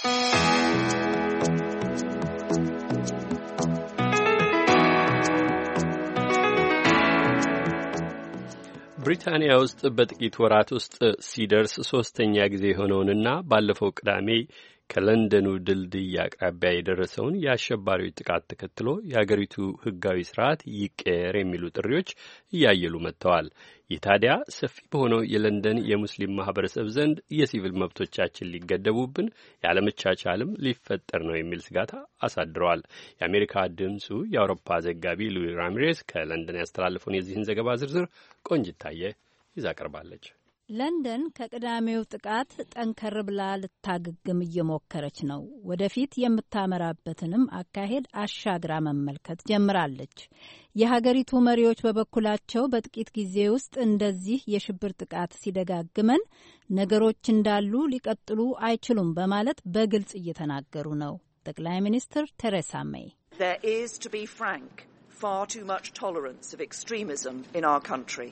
ብሪታንያ ውስጥ በጥቂት ወራት ውስጥ ሲደርስ 3ኛ ጊዜ የሆነውንና ባለፈው ቅዳሜ ከለንደኑ ድልድይ አቅራቢያ የደረሰውን የአሸባሪዎች ጥቃት ተከትሎ የአገሪቱ ሕጋዊ ስርዓት ይቀየር የሚሉ ጥሪዎች እያየሉ መጥተዋል። ይህ ታዲያ ሰፊ በሆነው የለንደን የሙስሊም ማህበረሰብ ዘንድ የሲቪል መብቶቻችን ሊገደቡብን፣ ያለመቻቻልም ሊፈጠር ነው የሚል ስጋት አሳድረዋል። የአሜሪካ ድምፁ የአውሮፓ ዘጋቢ ሉዊ ራሚሬስ ከለንደን ያስተላለፈውን የዚህን ዘገባ ዝርዝር ቆንጅታየ ይዛ ቀርባለች። ለንደን ከቅዳሜው ጥቃት ጠንከር ብላ ልታገግም እየሞከረች ነው። ወደፊት የምታመራበትንም አካሄድ አሻግራ መመልከት ጀምራለች። የሀገሪቱ መሪዎች በበኩላቸው በጥቂት ጊዜ ውስጥ እንደዚህ የሽብር ጥቃት ሲደጋግመን ነገሮች እንዳሉ ሊቀጥሉ አይችሉም በማለት በግልጽ እየተናገሩ ነው። ጠቅላይ ሚኒስትር ቴሬሳ ሜይ There is, to be frank, far too much tolerance of extremism in our country.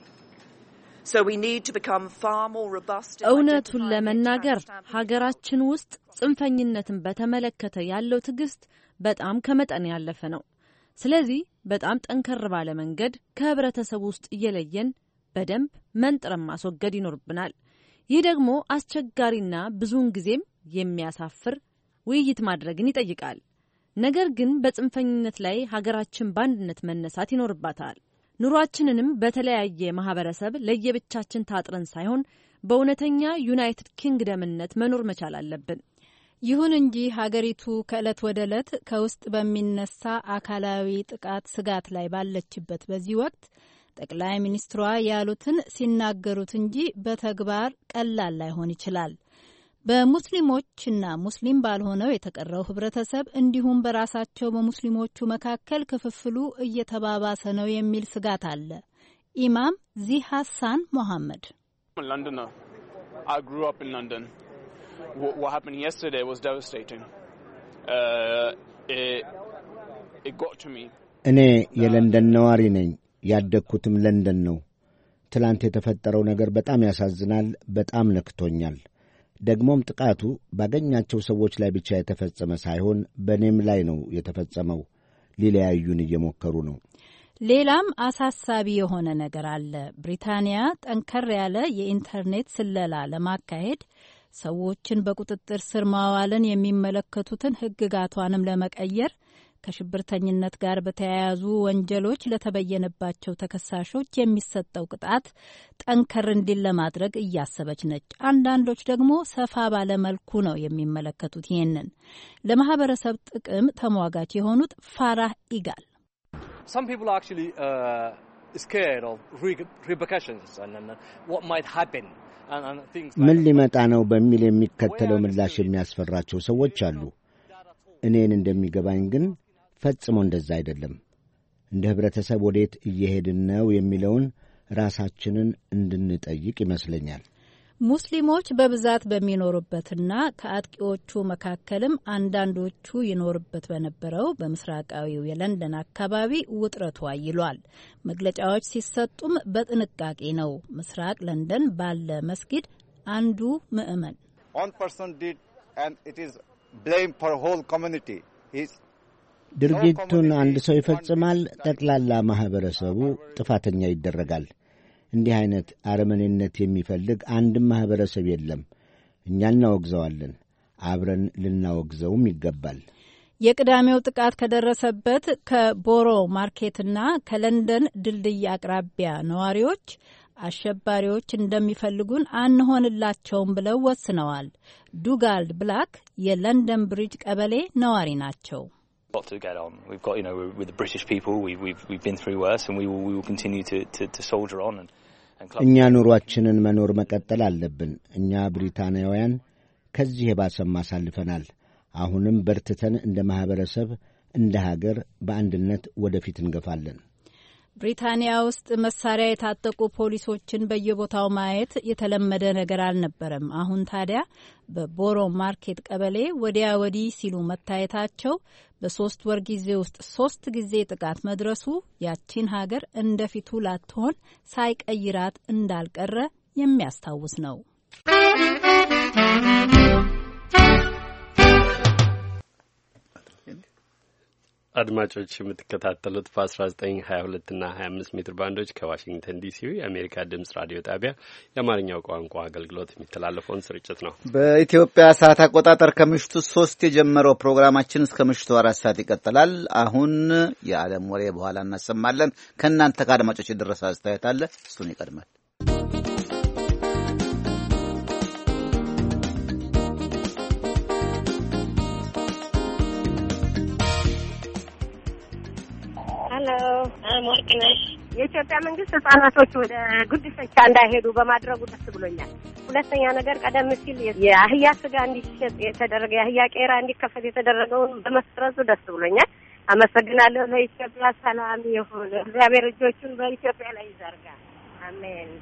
እውነቱን ለመናገር ሀገራችን ውስጥ ጽንፈኝነትን በተመለከተ ያለው ትዕግስት በጣም ከመጠን ያለፈ ነው። ስለዚህ በጣም ጠንከር ባለ መንገድ ከህብረተሰቡ ውስጥ እየለየን በደንብ መንጥረን ማስወገድ ይኖርብናል። ይህ ደግሞ አስቸጋሪና ብዙውን ጊዜም የሚያሳፍር ውይይት ማድረግን ይጠይቃል። ነገር ግን በጽንፈኝነት ላይ ሀገራችን በአንድነት መነሳት ይኖርባታል። ኑሯችንንም በተለያየ ማህበረሰብ ለየብቻችን ታጥረን ሳይሆን በእውነተኛ ዩናይትድ ኪንግደምነት መኖር መቻል አለብን። ይሁን እንጂ ሀገሪቱ ከዕለት ወደ ዕለት ከውስጥ በሚነሳ አካላዊ ጥቃት ስጋት ላይ ባለችበት በዚህ ወቅት ጠቅላይ ሚኒስትሯ ያሉትን ሲናገሩት እንጂ በተግባር ቀላል ላይሆን ይችላል። በሙስሊሞችና ሙስሊም ባልሆነው የተቀረው ህብረተሰብ እንዲሁም በራሳቸው በሙስሊሞቹ መካከል ክፍፍሉ እየተባባሰ ነው የሚል ስጋት አለ። ኢማም ዚ ሐሳን መሐመድ እኔ የለንደን ነዋሪ ነኝ። ያደግኩትም ለንደን ነው። ትላንት የተፈጠረው ነገር በጣም ያሳዝናል። በጣም ነክቶኛል። ደግሞም ጥቃቱ ባገኛቸው ሰዎች ላይ ብቻ የተፈጸመ ሳይሆን በእኔም ላይ ነው የተፈጸመው። ሊለያዩን እየሞከሩ ነው። ሌላም አሳሳቢ የሆነ ነገር አለ። ብሪታንያ ጠንከር ያለ የኢንተርኔት ስለላ ለማካሄድ ሰዎችን በቁጥጥር ስር ማዋልን የሚመለከቱትን ሕግጋቷንም ለመቀየር ከሽብርተኝነት ጋር በተያያዙ ወንጀሎች ለተበየነባቸው ተከሳሾች የሚሰጠው ቅጣት ጠንከር እንዲል ለማድረግ እያሰበች ነች። አንዳንዶች ደግሞ ሰፋ ባለ መልኩ ነው የሚመለከቱት። ይህንን ለማህበረሰብ ጥቅም ተሟጋች የሆኑት ፋራህ ኢጋል ምን ሊመጣ ነው በሚል የሚከተለው ምላሽ የሚያስፈራቸው ሰዎች አሉ። እኔን እንደሚገባኝ ግን ፈጽሞ እንደዛ አይደለም። እንደ ህብረተሰብ ወዴት እየሄድን ነው የሚለውን ራሳችንን እንድንጠይቅ ይመስለኛል። ሙስሊሞች በብዛት በሚኖሩበትና ከአጥቂዎቹ መካከልም አንዳንዶቹ ይኖርበት በነበረው በምስራቃዊው የለንደን አካባቢ ውጥረቱ አይሏል። መግለጫዎች ሲሰጡም በጥንቃቄ ነው። ምስራቅ ለንደን ባለ መስጊድ አንዱ ምዕመን ድርጊቱን አንድ ሰው ይፈጽማል፣ ጠቅላላ ማኅበረሰቡ ጥፋተኛ ይደረጋል። እንዲህ አይነት አረመኔነት የሚፈልግ አንድም ማኅበረሰብ የለም። እኛ እናወግዘዋለን፣ አብረን ልናወግዘውም ይገባል። የቅዳሜው ጥቃት ከደረሰበት ከቦሮ ማርኬትና ከለንደን ድልድይ አቅራቢያ ነዋሪዎች አሸባሪዎች እንደሚፈልጉን አንሆንላቸውም ብለው ወስነዋል። ዱጋልድ ብላክ የለንደን ብሪጅ ቀበሌ ነዋሪ ናቸው። እኛ ኑሯችንን መኖር መቀጠል አለብን። እኛ ብሪታንያውያን ከዚህ የባሰም አሳልፈናል። አሁንም በርትተን እንደ ማኅበረሰብ፣ እንደ ሀገር በአንድነት ወደፊት እንገፋለን። ብሪታንያ ውስጥ መሳሪያ የታጠቁ ፖሊሶችን በየቦታው ማየት የተለመደ ነገር አልነበረም። አሁን ታዲያ በቦሮ ማርኬት ቀበሌ ወዲያ ወዲህ ሲሉ መታየታቸው በ3 ወር ጊዜ ውስጥ 3 ጊዜ ጥቃት መድረሱ ያቺን ሀገር እንደፊቱ ላትሆን ሳይቀይራት እንዳልቀረ የሚያስታውስ ነው። አድማጮች የምትከታተሉት በ1922 እና 25 ሜትር ባንዶች ከዋሽንግተን ዲሲ የአሜሪካ ድምጽ ራዲዮ ጣቢያ የአማርኛው ቋንቋ አገልግሎት የሚተላለፈውን ስርጭት ነው። በኢትዮጵያ ሰዓት አቆጣጠር ከምሽቱ 3 የጀመረው ፕሮግራማችን እስከ ምሽቱ 4 ሰዓት ይቀጥላል። አሁን የዓለም ወሬ በኋላ እናሰማለን። ከእናንተ ከአድማጮች የደረሰ አስተያየት አለ፣ እሱን ይቀድማል። ወርቅነሽ የኢትዮጵያ መንግስት ህጻናቶች ወደ ጉዲፈቻ እንዳይሄዱ በማድረጉ ደስ ብሎኛል። ሁለተኛ ነገር ቀደም ሲል የአህያ ስጋ እንዲሸጥ የተደረገ የአህያ ቄራ እንዲከፈት የተደረገውን በመሰረዙ ደስ ብሎኛል። አመሰግናለሁ። ለኢትዮጵያ ሰላም ይሁን። እግዚአብሔር እጆቹን በኢትዮጵያ ላይ ይዘርጋ። አሜን።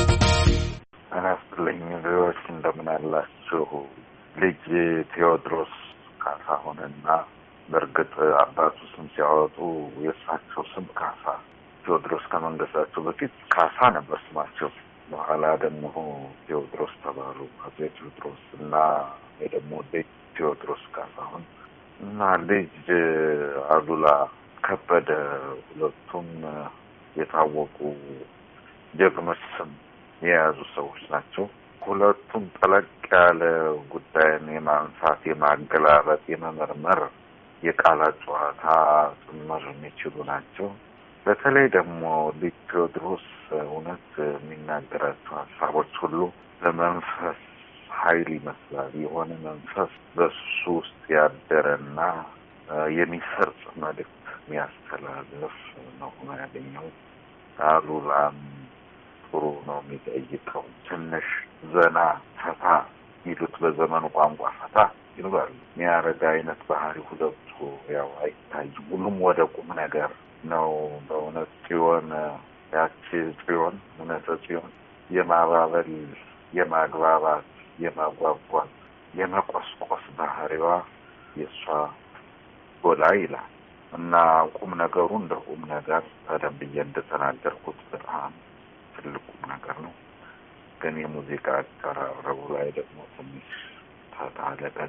አናስጥልኝ ልጆች እንደምን አላችሁ? ልጅ ቴዎድሮስ ካሳሁንና በእርግጥ አባቱ ስም ሲያወጡ የእሳቸው ስም ካሳ ቴዎድሮስ ከመንገሳቸው በፊት ካሳ ነበር ስማቸው። በኋላ ደግሞ ቴዎድሮስ ተባሉ። አጼ ቴዎድሮስ እና ደግሞ ልጅ ቴዎድሮስ ካሳሁን እና ልጅ አሉላ ከበደ ሁለቱም የታወቁ ጀግኖች ስም የያዙ ሰዎች ናቸው። ሁለቱም ጠለቅ ያለ ጉዳይን የማንሳት፣ የማገላበጥ፣ የመመርመር የቃላት ጨዋታ ጭምር የሚችሉ ናቸው። በተለይ ደግሞ ልጅ ቴዎድሮስ እውነት የሚናገራቸው ሀሳቦች ሁሉ በመንፈስ ኃይል ይመስላል። የሆነ መንፈስ በሱ ውስጥ ያደረና የሚሰርጽ መልእክት የሚያስተላልፍ ነው ያገኘው። አሉላም ጥሩ ነው የሚጠይቀው። ትንሽ ዘና ፈታ የሚሉት በዘመኑ ቋንቋ ፈታ ይላሉ የሚያረጋ አይነት ባህሪ ሁለቱ ያው አይታይም። ሁሉም ወደ ቁም ነገር ነው። በእውነት ጽዮን ያቺ ጽዮን እውነተ ጽዮን የማባበል፣ የማግባባት፣ የማጓጓት፣ የመቆስቆስ ባህሪዋ የእሷ ጎላ ይላል እና ቁም ነገሩ እንደ ቁም ነገር ቀደም ብዬ እንደተናገርኩት በጣም ትልቅ ቁም ነገር ነው። ግን የሙዚቃ አቀራረቡ ላይ ደግሞ ትንሽ ታታለቀቅ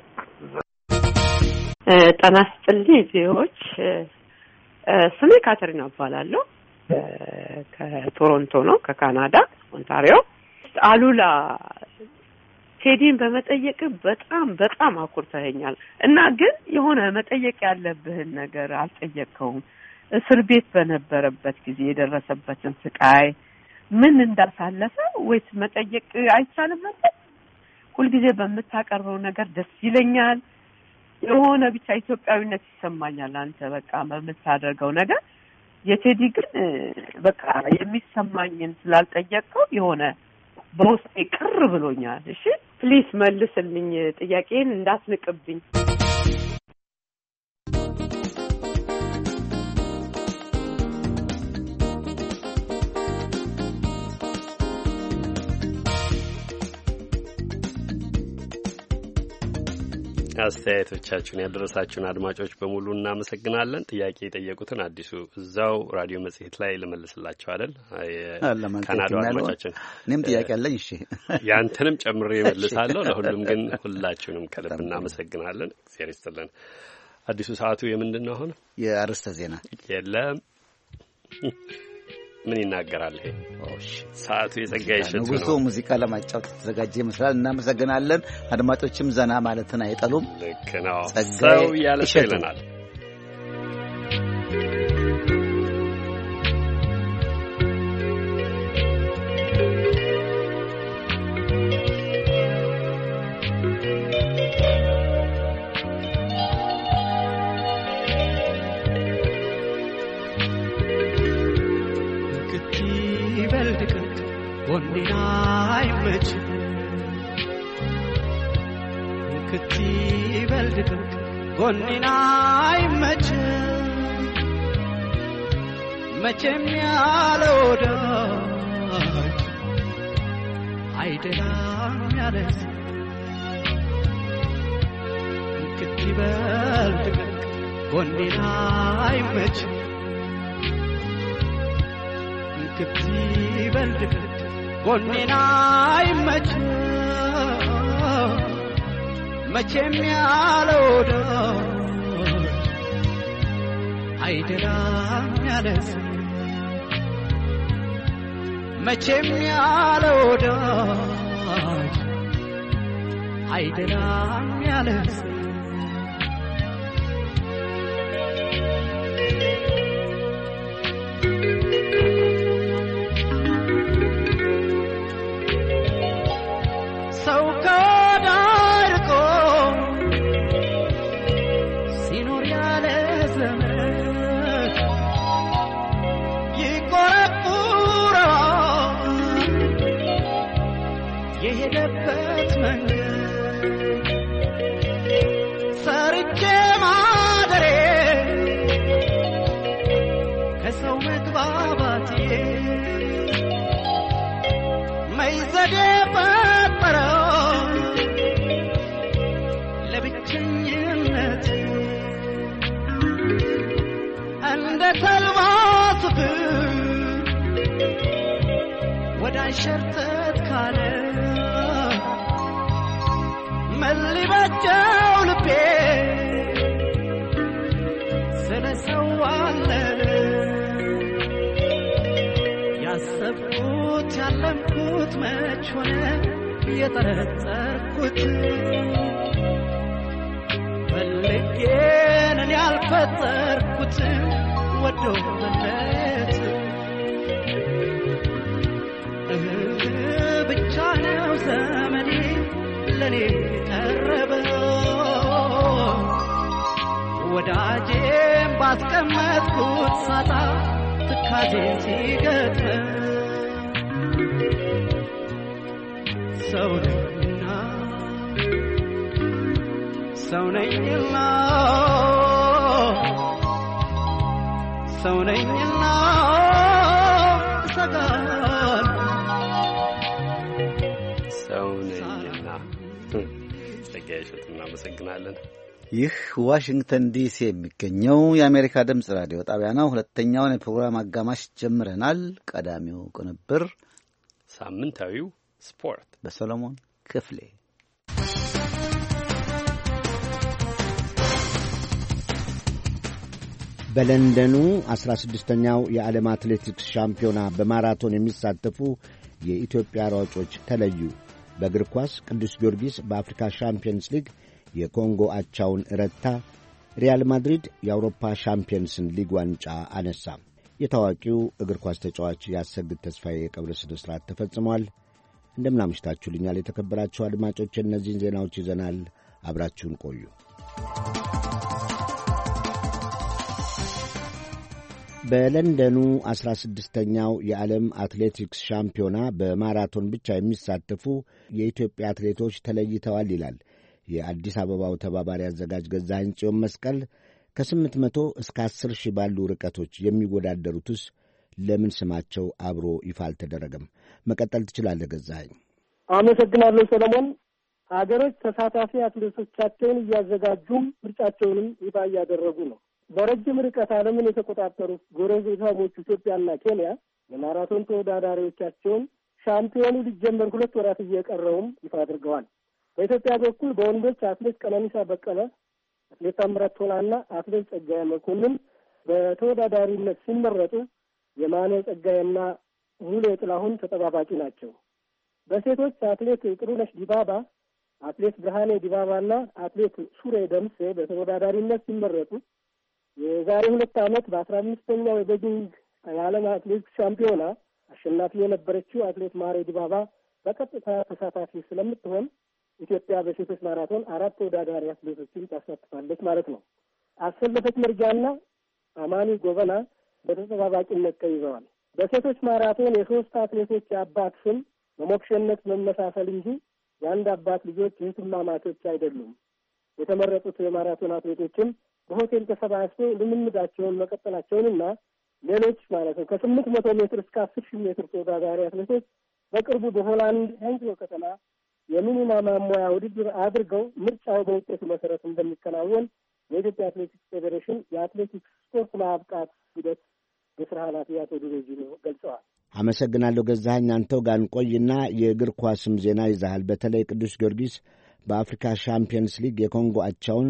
ጤና ይስጥልኝ ዜዎች። ስሜ ካተሪና እባላለሁ። ከቶሮንቶ ነው፣ ከካናዳ ኦንታሪዮ። አሉላ ቴዲን በመጠየቅ በጣም አኩርተኸኛል እና ግን የሆነ መጠየቅ ያለብህን ነገር አልጠየቅከውም። እስር ቤት በነበረበት ጊዜ የደረሰበትን ስቃይ ምን እንዳሳለፈ ወይስ መጠየቅ አይቻልም ነበር? ሁልጊዜ በምታቀርበው ነገር ደስ ይለኛል። የሆነ ብቻ ኢትዮጵያዊነት ይሰማኛል አንተ በቃ በምታደርገው ነገር። የቴዲ ግን በቃ የሚሰማኝን ስላልጠየቀው የሆነ በውስጤ ቅር ብሎኛል። እሺ ፕሊስ መልስልኝ፣ ጥያቄን እንዳትንቅብኝ። አስተያየቶቻችሁን ያደረሳችሁን አድማጮች በሙሉ እናመሰግናለን። ጥያቄ የጠየቁትን አዲሱ እዛው ራዲዮ መጽሔት ላይ ልመልስላቸው አይደል? ካናዳ አድማጮቻችን እኔም ጥያቄ አለኝ። እሺ ያንተንም ጨምሬ እመልሳለሁ። ለሁሉም ግን ሁላችሁንም ከልብ እናመሰግናለን። እግዚአብሔር ይስጥልን። አዲሱ ሰዓቱ የምንድን ነው? አሁን የአርዕስተ ዜና የለም። ምን ይናገራል ይሄ? ሰዓቱ የጸጋዬ እሸቱ ነው። ንጉሡ ሙዚቃ ለማጫወት የተዘጋጀ ይመስላል። እናመሰግናለን። አድማጮችም ዘና ማለትን አይጠሉም። ልክ ነው። ሰው ያለ ሰው ይለናል። ጎኔና ይመች መቼም ያለ ወዳጅ አይደላም ያለስ ክትበል ድቅቅ ጎኔና ይመች ክትበል ድቅቅ ጎኔና ይመች መቼም ያለ ወዳጅ አይደላም ያለስ መቼም ያለ ወዳጅ አይደላም ያለስ ሰው ከዳርቆ ሲኖር ያለ ዘመድ ይቆረቁረዋል የሄደበት መንገድ ሰርቼ ማደሬ ከሰው መግባባቴ መይዘዴ ፈጠረው ለብቸኝነት እንደ ተልባ ስፍር ወዳይ ሸርተት ካለ ምን ሊበጀው ልቤ ስለ ሰው አለለ ያሰብኩት ያለምኩት መች ሆነ የጠረጠርኩት ፈልጌን እኔ ያልፈጠርኩት ወዶ መለት ብቻ ነው ዘመኔ ለኔ ቀረበው ወዳጄም ባስቀመጥኩት ሳጣ ትካዜ ሲገጥመው ሰው ነኝና ሰው ነኝና ሰው ነኝና ሰጋል ሰው ነኝና ጸጋዬ እሸቱ እናመሰግናለን። ይህ ዋሽንግተን ዲሲ የሚገኘው የአሜሪካ ድምፅ ራዲዮ ጣቢያ ነው። ሁለተኛውን የፕሮግራም አጋማሽ ጀምረናል። ቀዳሚው ቅንብር ሳምንታዊው ስፖርት በሰሎሞን ክፍሌ። በለንደኑ 16ኛው የዓለም አትሌቲክስ ሻምፒዮና በማራቶን የሚሳተፉ የኢትዮጵያ ሯጮች ተለዩ። በእግር ኳስ ቅዱስ ጊዮርጊስ በአፍሪካ ሻምፒየንስ ሊግ የኮንጎ አቻውን ረታ። ሪያል ማድሪድ የአውሮፓ ሻምፒየንስን ሊግ ዋንጫ አነሳ። የታዋቂው እግር ኳስ ተጫዋች ያሰግድ ተስፋዬ የቀብር ሥነ ሥርዓት ተፈጽሟል። እንደምናምሽታችሁልኛል የተከበራችሁ አድማጮች፣ እነዚህን ዜናዎች ይዘናል። አብራችሁን ቆዩ። በለንደኑ 16ኛው የዓለም አትሌቲክስ ሻምፒዮና በማራቶን ብቻ የሚሳተፉ የኢትዮጵያ አትሌቶች ተለይተዋል ይላል የአዲስ አበባው ተባባሪ አዘጋጅ ገዛኸኝ ጽዮን መስቀል። ከ800 እስከ 10 ሺህ ባሉ ርቀቶች የሚወዳደሩትስ ለምን ስማቸው አብሮ ይፋ አልተደረገም? መቀጠል ትችላለህ ገዛኸኝ። አመሰግናለሁ ሰለሞን። ሀገሮች ተሳታፊ አትሌቶቻቸውን እያዘጋጁም ምርጫቸውንም ይፋ እያደረጉ ነው። በረጅም ርቀት ዓለምን የተቆጣጠሩት ጎረቤታሞቹ ኢትዮጵያና ኬንያ የማራቶን ተወዳዳሪዎቻቸውን ሻምፒዮኑ ሊጀመር 2 ወራት እየቀረውም ይፋ አድርገዋል። በኢትዮጵያ በኩል በወንዶች አትሌት ቀነኒሳ በቀለ አትሌት ታምራት ቶላና አትሌት ጸጋዬ መኮንን በተወዳዳሪነት ሲመረጡ የማነ ጸጋዬና ሙሉ ጥላሁን ተጠባባቂ ናቸው። በሴቶች አትሌት ጥሩነሽ ዲባባ፣ አትሌት ብርሃኔ ዲባባና አትሌት ሱሬ ደምሴ በተወዳዳሪነት ሲመረጡ የዛሬ 2 ዓመት በ15ኛው የቤጂንግ የዓለም አትሌቲክስ ሻምፒዮና አሸናፊ የነበረችው አትሌት ማሬ ዲባባ በቀጥታ ተሳታፊ ስለምትሆን ኢትዮጵያ በሴቶች ማራቶን 4 ተወዳዳሪ አትሌቶችን ታሳትፋለች ማለት ነው። አሰለፈች መርጃና አማኒ ጎበና በተጠባባቂነት ተይዘዋል። በሴቶች ማራቶን የሶስት አትሌቶች የአባት ስም በሞክሸነት መመሳሰል እንጂ የአንድ አባት ልጆች እህትማማቾች አይደሉም። የተመረጡት የማራቶን አትሌቶችም በሆቴል ተሰባስበው ልምምዳቸውን መቀጠላቸውንና ሌሎች ማለት ነው ከ800 ሜትር እስከ 10,000 ሜትር ተወዳዳሪ አትሌቶች በቅርቡ በሆላንድ ሄንዝሎ ከተማ የሚኒማ ማሟያ ውድድር አድርገው ምርጫው በውጤቱ መሰረት እንደሚከናወን የኢትዮጵያ አትሌቲክስ ፌዴሬሽን የአትሌቲክስ ስፖርት ማብቃት ሂደት የስራ ኃላፊ አቶ ዱቤጂ ገልጸዋል። አመሰግናለሁ ገዛኸኝ። አንተው ጋር እንቆይና የእግር ኳስም ዜና ይዘሃል። በተለይ ቅዱስ ጊዮርጊስ በአፍሪካ ሻምፒየንስ ሊግ የኮንጎ አቻውን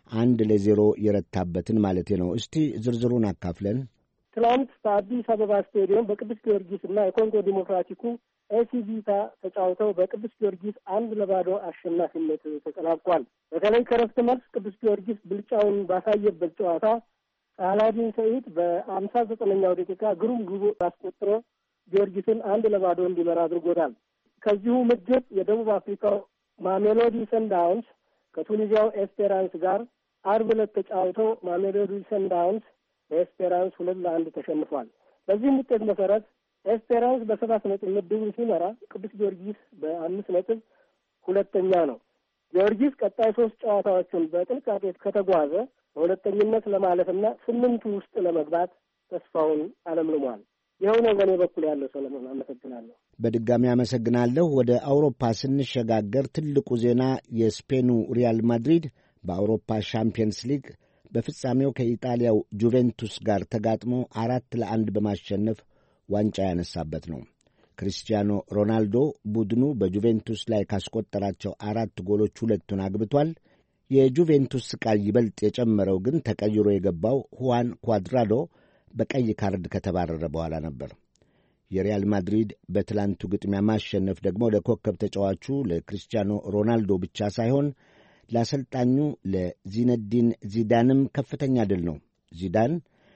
1-0 የረታበትን ማለቴ ነው። እስቲ ዝርዝሩን አካፍለን። ትናንት በአዲስ አበባ ስቴዲየም በቅዱስ ጊዮርጊስ እና የኮንጎ ዲሞክራቲኩ ኤሲ ቪታ ተጫውተው በቅዱስ ጊዮርጊስ 1-0 አሸናፊነት ተጠናቋል። በተለይ ከረፍት መልስ ቅዱስ ጊዮርጊስ ብልጫውን ባሳየበት ጨዋታ አላዲን ሰኢድ በ59ኛው ደቂቃ ግሩም ግቡ አስቆጥሮ ጊዮርጊስን 1-0 እንዲመራ አድርጎታል። ከዚሁ ምድብ የደቡብ አፍሪካው ማሜሎዲ ሰንዳውንስ ከቱኒዚያው ኤስፔራንስ ጋር ዓርብ ዕለት ተጫውተው ማሜሎዲ ሰንዳውንስ በኤስፔራንስ 2-1 ተሸንፏል። በዚህም ውጤት መሰረት ኤስፔራንስ በ7 ነጥብ ምድቡን ሲመራ ቅዱስ ጊዮርጊስ በ5 ነጥብ ሁለተኛ ነው። ጊዮርጊስ ቀጣይ 3 ጨዋታዎችን በጥንቃቄ ከተጓዘ በሁለተኝነት ለማለፍና 8 ውስጥ ለመግባት ተስፋውን አለምልሟል። ይኸው ነው በእኔ በኩል ያለው። ሰለሞን አመሰግናለሁ። በድጋሚ አመሰግናለሁ። ወደ አውሮፓ ስንሸጋገር ትልቁ ዜና የስፔኑ ሪያል ማድሪድ በአውሮፓ ሻምፒየንስ ሊግ በፍጻሜው ከኢጣሊያው ጁቬንቱስ ጋር ተጋጥሞ 4-1 በማሸነፍ ዋንጫ ያነሳበት ነው። ክሪስቲያኖ ሮናልዶ ቡድኑ በጁቬንቱስ ላይ ካስቆጠራቸው 4 ጎሎች 2ቱን አግብቷል። የጁቬንቱስ ስቃይ ይበልጥ የጨመረው ግን ተቀይሮ የገባው ሁዋን ኳድራዶ በቀይ ካርድ ከተባረረ በኋላ ነበር። የሪያል ማድሪድ በትላንቱ ግጥሚያ ማሸነፍ ደግሞ ለኮከብ ተጫዋቹ ለክሪስቲያኖ ሮናልዶ ብቻ ሳይሆን ለአሰልጣኙ ለዚነዲን ዚዳንም ከፍተኛ ድል ነው። ዚዳን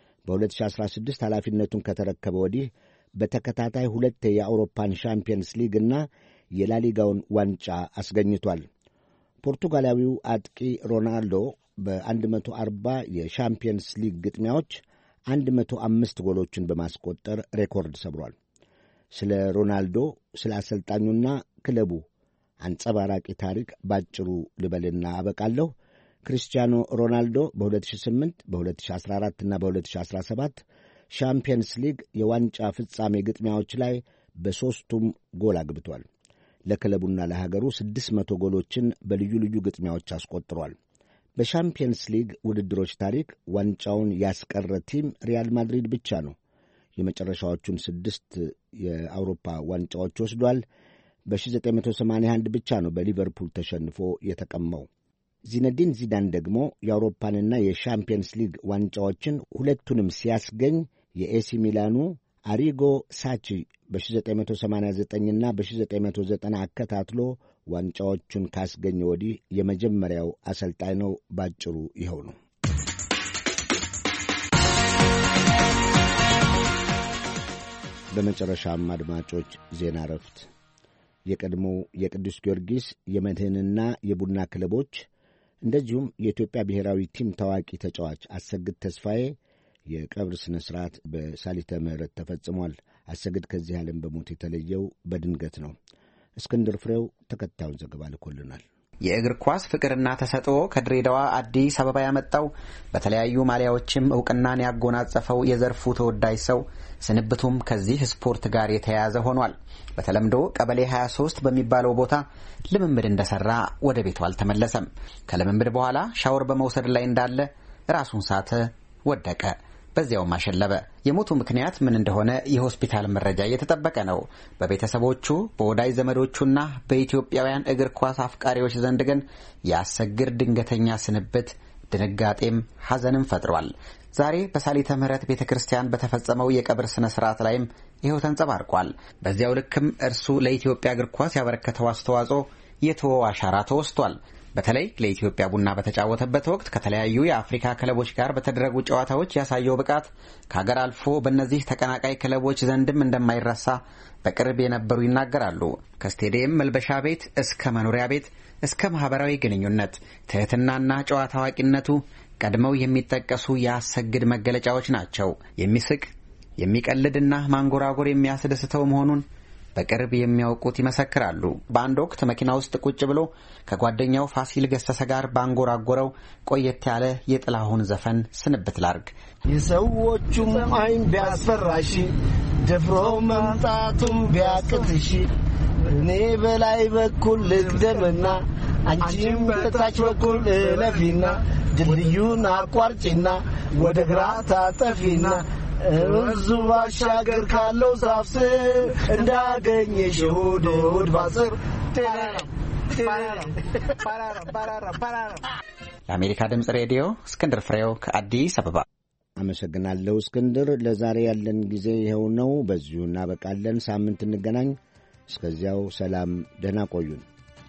በ2016 ኃላፊነቱን ከተረከበ ወዲህ በተከታታይ 2 የአውሮፓን ሻምፒየንስ ሊግና የላሊጋውን ዋንጫ አስገኝቷል። ፖርቱጋላዊው አጥቂ ሮናልዶ በ140 የሻምፒየንስ ሊግ ግጥሚያዎች 105 ጎሎችን በማስቆጠር ሬኮርድ ሰብሯል። ስለ ሮናልዶ፣ ስለ አሰልጣኙና ክለቡ አንጸባራቂ ታሪክ ባጭሩ ልበልና አበቃለሁ። ክሪስቲያኖ ሮናልዶ በ2008 በ2014 እና በ2017 ሻምፒየንስ ሊግ የዋንጫ ፍጻሜ ግጥሚያዎች ላይ በሦስቱም ጎል አግብቷል። ለክለቡና ለሀገሩ 600 ጎሎችን በልዩ ልዩ ግጥሚያዎች አስቆጥሯል። በሻምፒየንስ ሊግ ውድድሮች ታሪክ ዋንጫውን ያስቀረ ቲም ሪያል ማድሪድ ብቻ ነው። የመጨረሻዎቹን 6 የአውሮፓ ዋንጫዎች ወስዷል። በ1981 ብቻ ነው በሊቨርፑል ተሸንፎ የተቀማው። ዚነዲን ዚዳን ደግሞ የአውሮፓንና የሻምፒየንስ ሊግ ዋንጫዎችን ሁለቱንም ሲያስገኝ የኤሲ ሚላኑ አሪጎ ሳቺ በ1989ና በ1990 አከታትሎ ዋንጫዎቹን ካስገኘ ወዲህ የመጀመሪያው አሰልጣኝ ነው። ባጭሩ ይኸው ነው። በመጨረሻም አድማጮች ዜና እረፍት። የቀድሞው የቅዱስ ጊዮርጊስ የመድህንና የቡና ክለቦች እንደዚሁም የኢትዮጵያ ብሔራዊ ቲም ታዋቂ ተጫዋች አሰግድ ተስፋዬ የቀብር ሥነ ሥርዓት በሳሊተ ምሕረት ተፈጽሟል። አሰግድ ከዚህ ዓለም በሞት የተለየው በድንገት ነው። እስክንድር ፍሬው ተከታዩን ዘገባ ልኮልናል። የእግር ኳስ ፍቅርና ተሰጥኦ ከድሬዳዋ አዲስ አበባ ያመጣው በተለያዩ ማሊያዎችም እውቅናን ያጎናጸፈው የዘርፉ ተወዳጅ ሰው ስንብቱም ከዚህ ስፖርት ጋር የተያያዘ ሆኗል። በተለምዶ ቀበሌ 23 በሚባለው ቦታ ልምምድ እንደሰራ ወደ ቤቱ አልተመለሰም። ከልምምድ በኋላ ሻወር በመውሰድ ላይ እንዳለ ራሱን ሳተ፣ ወደቀ፣ በዚያውም አሸለበ። የሞቱ ምክንያት ምን እንደሆነ የሆስፒታል መረጃ እየተጠበቀ ነው። በቤተሰቦቹ በወዳጅ ዘመዶቹና በኢትዮጵያውያን እግር ኳስ አፍቃሪዎች ዘንድ ግን የአሰግድ ድንገተኛ ስንብት ድንጋጤም ሐዘንም ፈጥሯል። ዛሬ በሳሊተ ምህረት ቤተክርስቲያን በተፈጸመው የቀብር ስነ ስርዓት ላይም ይኸው ተንጸባርቋል። በዚያው ልክም እርሱ ለኢትዮጵያ እግር ኳስ ያበረከተው አስተዋጽኦ የተወው አሻራ ተወስቷል። በተለይ ለኢትዮጵያ ቡና በተጫወተበት ወቅት ከተለያዩ የአፍሪካ ክለቦች ጋር በተደረጉ ጨዋታዎች ያሳየው ብቃት ከሀገር አልፎ በእነዚህ ተቀናቃይ ክለቦች ዘንድም እንደማይረሳ በቅርብ የነበሩ ይናገራሉ። ከስቴዲየም መልበሻ ቤት እስከ መኖሪያ ቤት እስከ ማህበራዊ ግንኙነት ትህትናና ጨዋታ አዋቂነቱ ቀድመው የሚጠቀሱ የአሰግድ መገለጫዎች ናቸው። የሚስቅ የሚቀልድና ማንጎራጎር የሚያስደስተው መሆኑን በቅርብ የሚያውቁት ይመሰክራሉ። በአንድ ወቅት መኪና ውስጥ ቁጭ ብሎ ከጓደኛው ፋሲል ገሰሰ ጋር ባንጎራጎረው ቆየት ያለ የጥላሁን ዘፈን ስንብት ላርግ። የሰዎቹም አይን ቢያስፈራሽ ደፍሮ መምጣቱም ቢያቅትሽ እኔ በላይ በኩል ልቅደምና አንቺም በታች በኩል እለፊና ድልድዩን አቋርጪና ወደ ግራ ታጠፊና እዙ ባሻገር ካለው ዛፍ ስር እንዳገኘሽ እሑድ ባስር። ለአሜሪካ ድምፅ ሬዲዮ እስክንድር ፍሬው ከአዲስ አበባ። አመሰግናለሁ እስክንድር። ለዛሬ ያለን ጊዜ ይኸው ነው። በዚሁ እናበቃለን። ሳምንት እንገናኝ። እስከዚያው ሰላም፣ ደህና ቆዩን።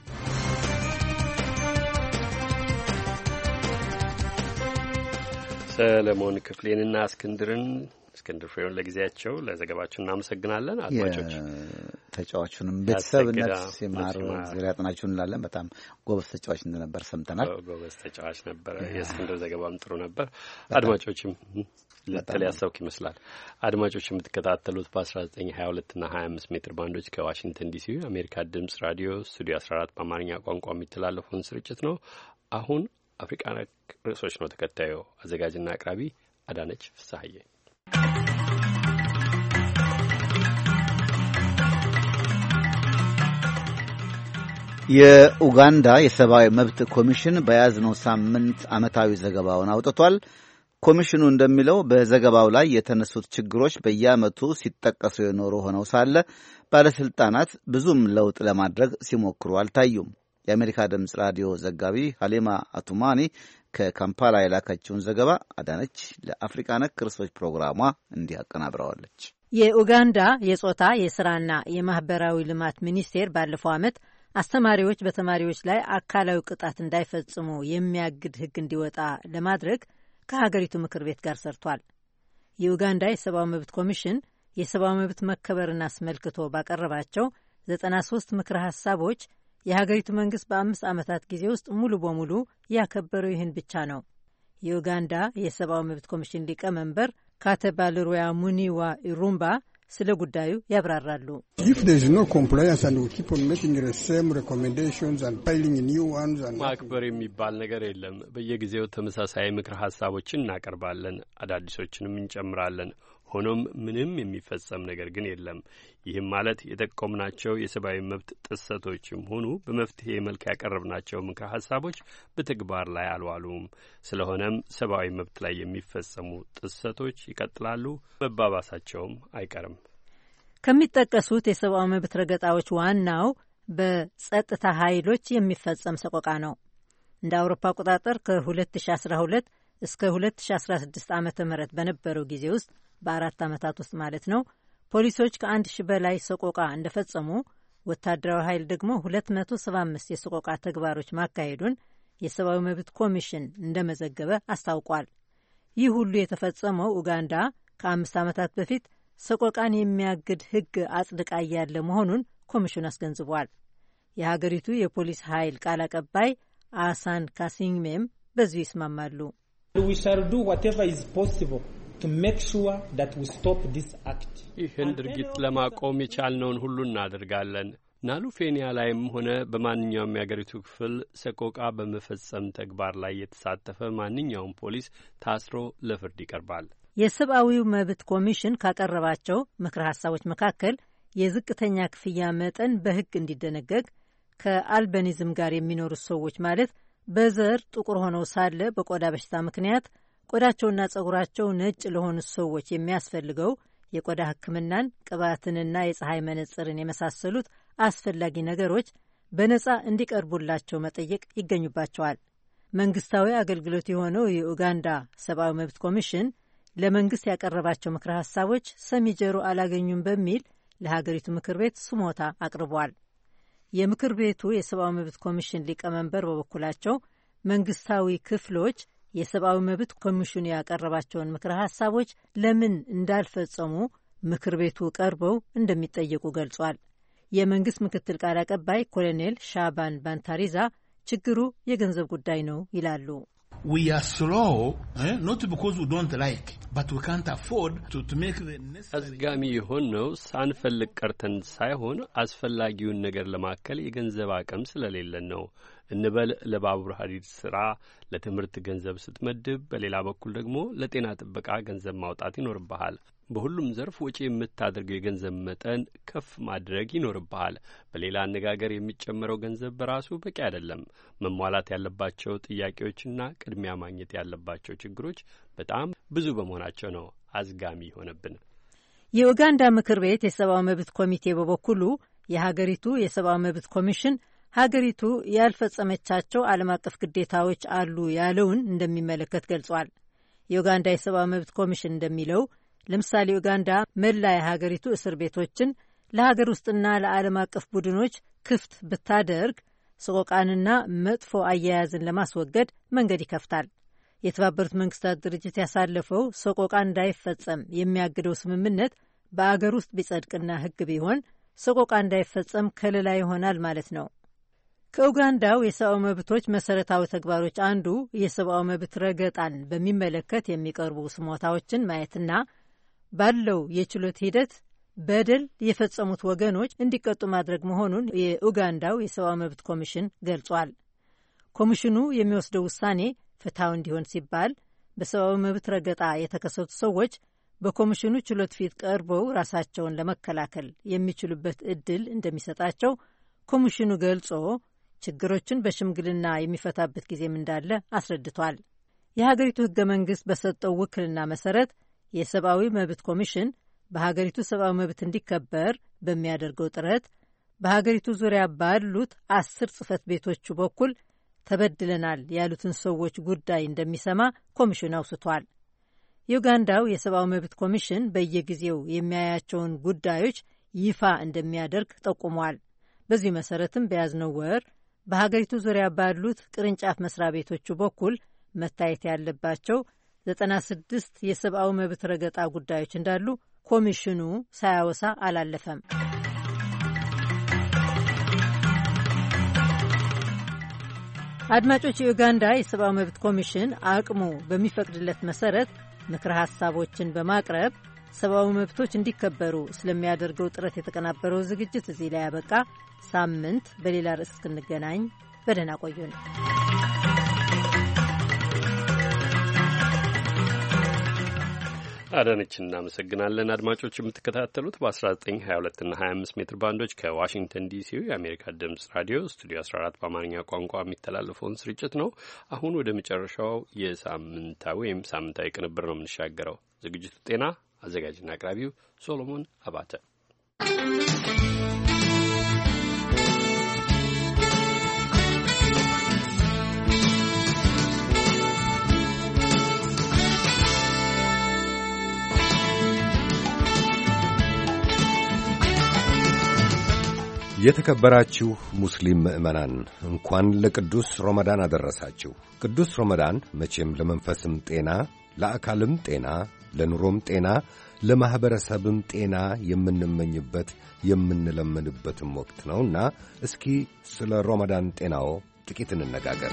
ሰለሞን ክፍሌንና እስክንድር ፍሬውን ለጊዜያቸው ለዘገባቸው እናመሰግናለን። አድማጮች ተጫዋቹንም ቤተሰብነት ሲማሩ ዙሪያ ጥናችሁ እንላለን። በጣም ጎበዝ ተጫዋች እንደነበር ሰምተናል። ጎበዝ ተጫዋች ነበረ። የእስክንድር ዘገባም ጥሩ ነበር። አድማጮችም ልትል ያሰብክ ይመስላል። አድማጮች የምትከታተሉት በ1922 እና 25 ሜትር ባንዶች ከዋሽንግተን ዲሲ የአሜሪካ ድምጽ ራዲዮ ስቱዲዮ 14 በአማርኛ ቋንቋ የሚተላለፈውን ስርጭት ነው። አሁን አፍሪካ ነክ ርዕሶች ነው ተከታዩ። አዘጋጅና አቅራቢ አዳነች ፍስሐዬ። የኡጋንዳ የሰብአዊ መብት ኮሚሽን በያዝነው ሳምንት ዓመታዊ ዘገባውን አውጥቷል። ኮሚሽኑ እንደሚለው በዘገባው ላይ የተነሱት ችግሮች በየዓመቱ ሲጠቀሱ የኖሩ ሆነው ሳለ ባለሥልጣናት ብዙም ለውጥ ለማድረግ ሲሞክሩ አልታዩም። የአሜሪካ ድምፅ ራዲዮ ዘጋቢ ሀሊማ አቱማኒ ከካምፓላ የላከችውን ዘገባ አዳነች ለአፍሪካ ነክ ርዕሶች ፕሮግራሟ እንዲህ አቀናብረዋለች። የኡጋንዳ የጾታ የሥራና የማኅበራዊ ልማት ሚኒስቴር ባለፈው ዓመት አስተማሪዎች በተማሪዎች ላይ አካላዊ ቅጣት እንዳይፈጽሙ የሚያግድ ሕግ እንዲወጣ ለማድረግ ከሀገሪቱ ምክር ቤት ጋር ሰርቷል። የኡጋንዳ የሰብአዊ መብት ኮሚሽን የሰብአዊ መብት መከበርን አስመልክቶ ባቀረባቸው 93 ምክረ ሀሳቦች የሀገሪቱ መንግስት በ5 ዓመታት ጊዜ ውስጥ ሙሉ በሙሉ ያከበረው ይህን ብቻ ነው። የኡጋንዳ የሰብአዊ መብት ኮሚሽን ሊቀመንበር ካተባልሩያ ሙኒዋ ኢሩምባ ስለ ጉዳዩ ያብራራሉ። ማክበር የሚባል ነገር የለም። በየጊዜው ተመሳሳይ ምክረ ሀሳቦችን እናቀርባለን፣ አዳዲሶችንም እንጨምራለን። ሆኖም ምንም የሚፈጸም ነገር ግን የለም። ይህም ማለት የጠቆምናቸው የሰብአዊ መብት ጥሰቶችም ሆኑ በመፍትሄ መልክ ያቀረብናቸው ምክረ ሀሳቦች በተግባር ላይ አልዋሉም። ስለሆነም ሰብአዊ መብት ላይ የሚፈጸሙ ጥሰቶች ይቀጥላሉ፣ መባባሳቸውም አይቀርም። ከሚጠቀሱት የሰብአዊ መብት ረገጣዎች ዋናው በጸጥታ ኃይሎች የሚፈጸም ሰቆቃ ነው። እንደ አውሮፓ አቆጣጠር ከ2012 እስከ 2016 ዓ ም በነበረው ጊዜ ውስጥ በ4 ዓመታት ውስጥ ማለት ነው፣ ፖሊሶች ከ1000 በላይ ሰቆቃ እንደፈጸሙ፣ ወታደራዊ ኃይል ደግሞ 275 የሰቆቃ ተግባሮች ማካሄዱን የሰብአዊ መብት ኮሚሽን እንደመዘገበ አስታውቋል። ይህ ሁሉ የተፈጸመው ኡጋንዳ ከ5 ዓመታት በፊት ሰቆቃን የሚያግድ ሕግ አጽድቃ ያለ መሆኑን ኮሚሽኑ አስገንዝቧል። የሀገሪቱ የፖሊስ ኃይል ቃል አቀባይ አሳን ካሲንግሜም በዚሁ ይስማማሉ። ይህን ድርጊት ለማቆም የቻልነውን ሁሉ እናደርጋለን። ናሉፌኒያ ላይም ሆነ በማንኛውም የአገሪቱ ክፍል ሰቆቃ በመፈጸም ተግባር ላይ የተሳተፈ ማንኛውም ፖሊስ ታስሮ ለፍርድ ይቀርባል። የሰብአዊው መብት ኮሚሽን ካቀረባቸው ምክረ ሀሳቦች መካከል የዝቅተኛ ክፍያ መጠን በሕግ እንዲደነገግ፣ ከአልበኒዝም ጋር የሚኖሩት ሰዎች ማለት በዘር ጥቁር ሆነው ሳለ በቆዳ በሽታ ምክንያት ቆዳቸውና ጸጉራቸው ነጭ ለሆኑት ሰዎች የሚያስፈልገው የቆዳ ሕክምናን፣ ቅባትንና የፀሐይ መነጽርን የመሳሰሉት አስፈላጊ ነገሮች በነጻ እንዲቀርቡላቸው መጠየቅ ይገኙባቸዋል። መንግስታዊ አገልግሎት የሆነው የኡጋንዳ ሰብአዊ መብት ኮሚሽን ለመንግስት ያቀረባቸው ምክረ ሀሳቦች ሰሚ ጆሮ አላገኙም በሚል ለሀገሪቱ ምክር ቤት ስሞታ አቅርቧል። የምክር ቤቱ የሰብአዊ መብት ኮሚሽን ሊቀመንበር በበኩላቸው መንግስታዊ ክፍሎች የሰብአዊ መብት ኮሚሽኑ ያቀረባቸውን ምክረ ሀሳቦች ለምን እንዳልፈጸሙ ምክር ቤቱ ቀርበው እንደሚጠየቁ ገልጿል። የመንግስት ምክትል ቃል አቀባይ ኮሎኔል ሻባን ባንታሪዛ ችግሩ የገንዘብ ጉዳይ ነው ይላሉ። We are slow, not because we don't like, but we can't afford to make the necessary. አዝጋሚ የሆነው ሳንፈልግ ቀርተን ሳይሆን አስፈላጊውን ነገር ለማከል የገንዘብ አቅም ስለሌለን ነው። እንበል ለባቡር ሀዲድ ስራ ለትምህርት ገንዘብ ስትመድብ፣ በሌላ በኩል ደግሞ ለጤና ጥበቃ ገንዘብ ማውጣት ይኖርብሃል። በሁሉም ዘርፍ ወጪ የምታደርገው የገንዘብ መጠን ከፍ ማድረግ ይኖርብሃል። በሌላ አነጋገር የሚጨመረው ገንዘብ በራሱ በቂ አይደለም። መሟላት ያለባቸው ጥያቄዎችና ቅድሚያ ማግኘት ያለባቸው ችግሮች በጣም ብዙ በመሆናቸው ነው አዝጋሚ የሆነብን። የኡጋንዳ ምክር ቤት የሰብአዊ መብት ኮሚቴ በበኩሉ የሀገሪቱ የሰብአዊ መብት ኮሚሽን ሀገሪቱ ያልፈጸመቻቸው ዓለም አቀፍ ግዴታዎች አሉ ያለውን እንደሚመለከት ገልጿል። የኡጋንዳ የሰብአዊ መብት ኮሚሽን እንደሚለው ለምሳሌ ኡጋንዳ መላ የሀገሪቱ እስር ቤቶችን ለሀገር ውስጥና ለዓለም አቀፍ ቡድኖች ክፍት ብታደርግ ሰቆቃንና መጥፎ አያያዝን ለማስወገድ መንገድ ይከፍታል። የተባበሩት መንግስታት ድርጅት ያሳለፈው ሰቆቃ እንዳይፈጸም የሚያግደው ስምምነት በአገር ውስጥ ቢጸድቅና ሕግ ቢሆን ሰቆቃ እንዳይፈጸም ከለላ ይሆናል ማለት ነው። ከኡጋንዳው የሰብአዊ መብቶች መሰረታዊ ተግባሮች አንዱ የሰብአዊ መብት ረገጣን በሚመለከት የሚቀርቡ ስሞታዎችን ማየትና ባለው የችሎት ሂደት በደል የፈጸሙት ወገኖች እንዲቀጡ ማድረግ መሆኑን የኡጋንዳው የሰብአዊ መብት ኮሚሽን ገልጿል። ኮሚሽኑ የሚወስደው ውሳኔ ፍትሐዊ እንዲሆን ሲባል በሰብአዊ መብት ረገጣ የተከሰቱ ሰዎች በኮሚሽኑ ችሎት ፊት ቀርበው ራሳቸውን ለመከላከል የሚችሉበት እድል እንደሚሰጣቸው ኮሚሽኑ ገልጾ ችግሮችን በሽምግልና የሚፈታበት ጊዜም እንዳለ አስረድቷል። የሀገሪቱ ህገ መንግስት በሰጠው ውክልና መሰረት የሰብአዊ መብት ኮሚሽን በሀገሪቱ ሰብአዊ መብት እንዲከበር በሚያደርገው ጥረት በሀገሪቱ ዙሪያ ባሉት 10 ጽህፈት ቤቶቹ በኩል ተበድለናል ያሉትን ሰዎች ጉዳይ እንደሚሰማ ኮሚሽኑ አውስቷል። የኡጋንዳው የሰብአዊ መብት ኮሚሽን በየጊዜው የሚያያቸውን ጉዳዮች ይፋ እንደሚያደርግ ጠቁሟል። በዚህ መሰረትም በያዝነው ወር በሀገሪቱ ዙሪያ ባሉት ቅርንጫፍ መስሪያ ቤቶቹ በኩል መታየት ያለባቸው 96 የሰብአዊ መብት ረገጣ ጉዳዮች እንዳሉ ኮሚሽኑ ሳያወሳ አላለፈም። አድማጮች፣ የኡጋንዳ የሰብአዊ መብት ኮሚሽን አቅሙ በሚፈቅድለት መሰረት ምክረ ሀሳቦችን በማቅረብ ሰብአዊ መብቶች እንዲከበሩ ስለሚያደርገው ጥረት የተቀናበረው ዝግጅት እዚህ ላይ ያበቃ። ሳምንት በሌላ ርዕስ እስክንገናኝ በደህና ቆዩን። አዳነች እናመሰግናለን። አድማጮች የምትከታተሉት በ1922 እና 25 ሜትር ባንዶች ከዋሽንግተን ዲሲ የአሜሪካ ድምጽ ራዲዮ ስቱዲዮ 14 በአማርኛ ቋንቋ የሚተላለፈውን ስርጭት ነው። አሁን ወደ መጨረሻው ሳምንታዊ ቅንብር ነው የምንሻገረው። ዝግጅቱ ጤና፣ አዘጋጅና አቅራቢው ሶሎሞን አባተ። የተከበራችሁ ሙስሊም ምዕመናን እንኳን ለቅዱስ ረመዳን አደረሳችሁ። ቅዱስ ረመዳን መቼም ለመንፈስም ጤና፣ ለአካልም ጤና፣ ለኑሮም ጤና፣ ለማኅበረሰብም ጤና የምንመኝበት የምንለምንበትም ወቅት ነውና እስኪ ስለ ረመዳን ጤናዎ ጥቂት እንነጋገር።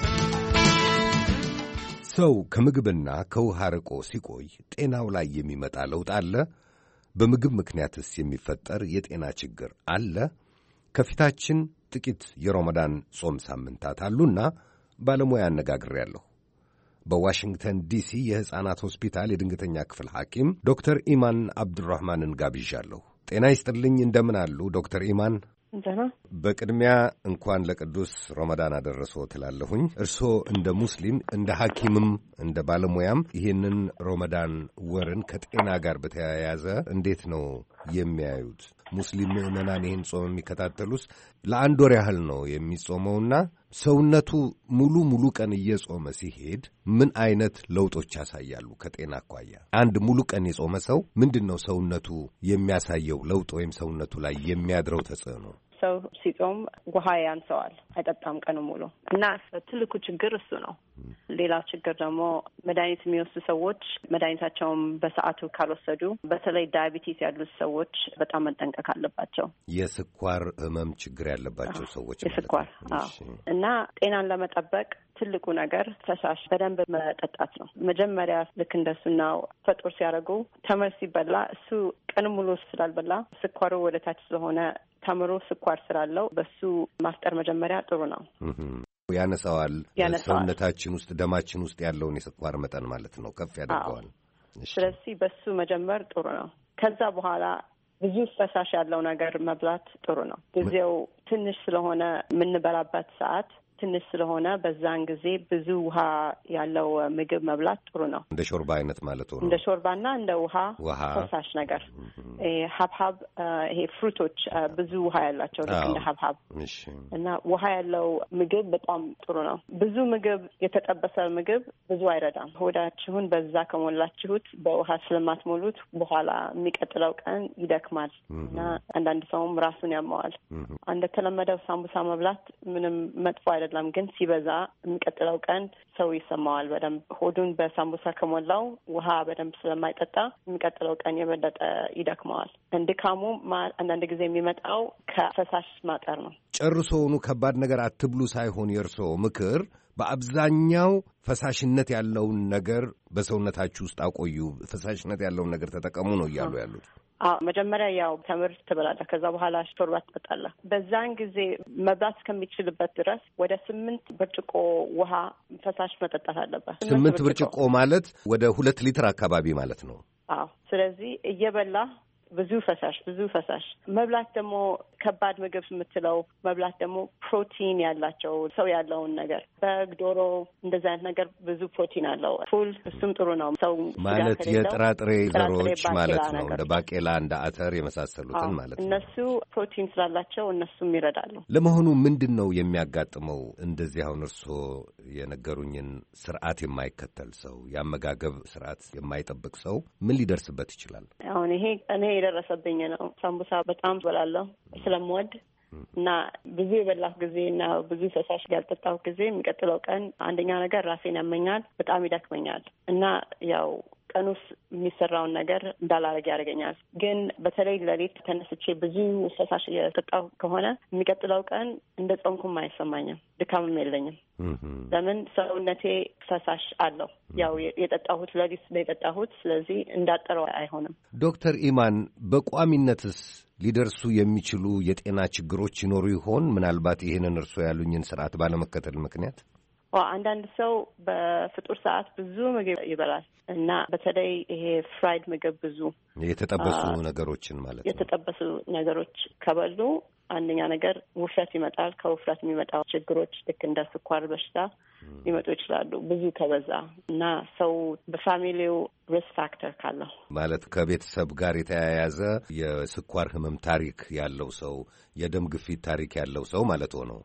ሰው ከምግብና ከውሃ ርቆ ሲቆይ ጤናው ላይ የሚመጣ ለውጥ አለ? በምግብ ምክንያትስ የሚፈጠር የጤና ችግር አለ? ከፊታችን ጥቂት የረመዳን ጾም ሳምንታት አሉና ባለሙያ አነጋግሬያለሁ። በዋሽንግተን ዲሲ የሕፃናት ሆስፒታል የድንገተኛ ክፍል ሐኪም ዶክተር ኢማን አብዱራህማንን ጋብዣለሁ። ጤና ይስጥልኝ፣ እንደምን አሉ ዶክተር ኢማን? ደህና። በቅድሚያ እንኳን ለቅዱስ ረመዳን አደረሰዎ ትላለሁኝ። እርስዎ እንደ ሙስሊም፣ እንደ ሐኪምም እንደ ባለሙያም ይህንን ረመዳን ወርን ከጤና ጋር በተያያዘ እንዴት ነው የሚያዩት? ሙስሊም ምዕመናን ይህን ጾም የሚከታተሉስ ለአንድ ወር ያህል ነው የሚጾመውና ሰውነቱ ሙሉ ቀን እየጾመ ሲሄድ ምን አይነት ለውጦች ያሳያሉ? ከጤና አኳያ አንድ ሙሉ ቀን የጾመ ሰው ምንድን ነው ሰውነቱ የሚያሳየው ለውጥ ወይም ሰውነቱ ላይ የሚያድረው ተጽዕኖ? ሰው ሲጾም ውሃ ያንሰዋል፣ አይጠጣም ቀኑ ሙሉ እና ትልቁ ችግር እሱ ነው። ሌላው ችግር ደግሞ መድኃኒት የሚወስዱ ሰዎች መድኃኒታቸውን በሰዓቱ ካልወሰዱ፣ በተለይ ዳያቢቲስ ያሉት ሰዎች በጣም መጠንቀቅ አለባቸው። የስኳር ህመም ችግር ያለባቸው ሰዎች የስኳር እና ጤናን ለመጠበቅ ትልቁ ነገር ፈሳሽ በደንብ መጠጣት ነው። መጀመሪያ ልክ እንደሱናው ፈጦር ሲያደርጉ ተምር ሲበላ እሱ ቀን ሙሉ ስላልበላ ስኳሩ ወደ ታች ስለሆነ ተምሮ ስኳር ስላለው በሱ ማፍጠር መጀመሪያ ጥሩ ነው። ያነሳዋል። ሰውነታችን ውስጥ ደማችን ውስጥ ያለውን የስኳር መጠን ማለት ነው፣ ከፍ ያደርገዋል። ስለዚህ በሱ መጀመር ጥሩ ነው። ከዛ በኋላ ብዙ ፈሳሽ ያለው ነገር መብላት ጥሩ ነው። ጊዜው ትንሽ ስለሆነ የምንበላበት ሰዓት ትንሽ ስለሆነ በዛን ጊዜ ብዙ ውሃ ያለው ምግብ መብላት ጥሩ ነው። እንደ ሾርባ አይነት ማለት ነው። እንደ ሾርባና እንደ ውሃ ፈሳሽ ነገር ሀብሀብ፣ ይሄ ፍሩቶች ብዙ ውሃ ያላቸው ልክ እንደ ሀብሀብ እና ውሃ ያለው ምግብ በጣም ጥሩ ነው። ብዙ ምግብ፣ የተጠበሰ ምግብ ብዙ አይረዳም። ሆዳችሁን በዛ ከሞላችሁት በውሃ ስለማትሞሉት በኋላ የሚቀጥለው ቀን ይደክማል እና አንዳንድ ሰውም ራሱን ያመዋል። እንደተለመደው ሳምቡሳ መብላት ምንም መጥፎ አይደለም፣ ግን ሲበዛ የሚቀጥለው ቀን ሰው ይሰማዋል በደንብ። ሆዱን በሳምቡሳ ከሞላው ውሃ በደንብ ስለማይጠጣ የሚቀጥለው ቀን የበለጠ ይደክመዋል። ድካሙ አንዳንድ ጊዜ የሚመጣው ከፈሳሽ ማጠር ነው። ጨርሶውኑ ከባድ ነገር አትብሉ ሳይሆን የእርስዎ ምክር በአብዛኛው ፈሳሽነት ያለውን ነገር በሰውነታችሁ ውስጥ አቆዩ፣ ፈሳሽነት ያለውን ነገር ተጠቀሙ ነው እያሉ ያሉት። መጀመሪያ ያው ተምር ትበላለህ፣ ከዛ በኋላ ሾርባ ትጠጣለህ። በዛን ጊዜ መብላት እስከሚችልበት ድረስ ወደ 8 ብርጭቆ ውሃ ፈሳሽ መጠጣት አለበት። 8 ብርጭቆ ማለት ወደ 2 ሊትር አካባቢ ማለት ነው። ስለዚህ እየበላ ብዙ ፈሳሽ መብላት ደግሞ ከባድ ምግብ የምትለው መብላት ደግሞ ፕሮቲን ያላቸው ሰው ያለውን ነገር በግ፣ ዶሮ እንደዚህ አይነት ነገር ብዙ ፕሮቲን አለው። ፉል እሱም ጥሩ ነው። ሰው ማለት የጥራጥሬ ዘሮች ማለት ነው። እንደ ባቄላ፣ እንደ አተር የመሳሰሉትን ማለት ነው። እነሱ ፕሮቲን ስላላቸው እነሱም ይረዳሉ። ለመሆኑ ምንድን ነው የሚያጋጥመው እንደዚህ አሁን እርስዎ የነገሩኝን ስርዓት የማይከተል ሰው፣ የአመጋገብ ስርዓት የማይጠብቅ ሰው ምን ሊደርስበት ይችላል? አሁን ይሄ እኔ የደረሰብኝ ነው። ሳምቡሳ በጣም በላለሁ ስለምወድ እና ብዙ የበላሁ ጊዜ እና ብዙ ፈሳሽ ያልጠጣሁ ጊዜ የሚቀጥለው ቀን አንደኛ ነገር ራሴን ያመኛል፣ በጣም ይደክመኛል እና ያው ቀን ውስጥ የሚሰራውን ነገር እንዳላረግ ያደርገኛል። ግን በተለይ ሌሊት ተነስቼ ብዙ ፈሳሽ የጠጣሁ ከሆነ የሚቀጥለው ቀን እንደ ጾምኩም አይሰማኝም፣ ድካምም የለኝም። ለምን ሰውነቴ ፈሳሽ አለው። ያው የጠጣሁት ሌሊት ነው የጠጣሁት፣ ስለዚህ እንዳጠረው አይሆንም። ዶክተር ኢማን በቋሚነትስ ሊደርሱ የሚችሉ የጤና ችግሮች ይኖሩ ይሆን? ምናልባት ይህንን እርሶ ያሉኝን ስርዓት ባለመከተል ምክንያት አንዳንድ ሰው በፍጡር ሰዓት ብዙ ምግብ ይበላል እና በተለይ ይሄ ፍራይድ ምግብ ብዙ የተጠበሱ ነገሮችን ማለት ነው። የተጠበሱ ነገሮች ከበሉ አንደኛ ነገር ውፍረት ይመጣል። ከውፍረት የሚመጣው ችግሮች ልክ እንደ ስኳር በሽታ ሊመጡ ይችላሉ ብዙ ከበዛ እና ሰው በፋሚሊው ሪስክ ፋክተር ካለው ማለት ከቤተሰብ ጋር የተያያዘ የስኳር ህመም ታሪክ ያለው ሰው፣ የደም ግፊት ታሪክ ያለው ሰው ማለት ሆነው።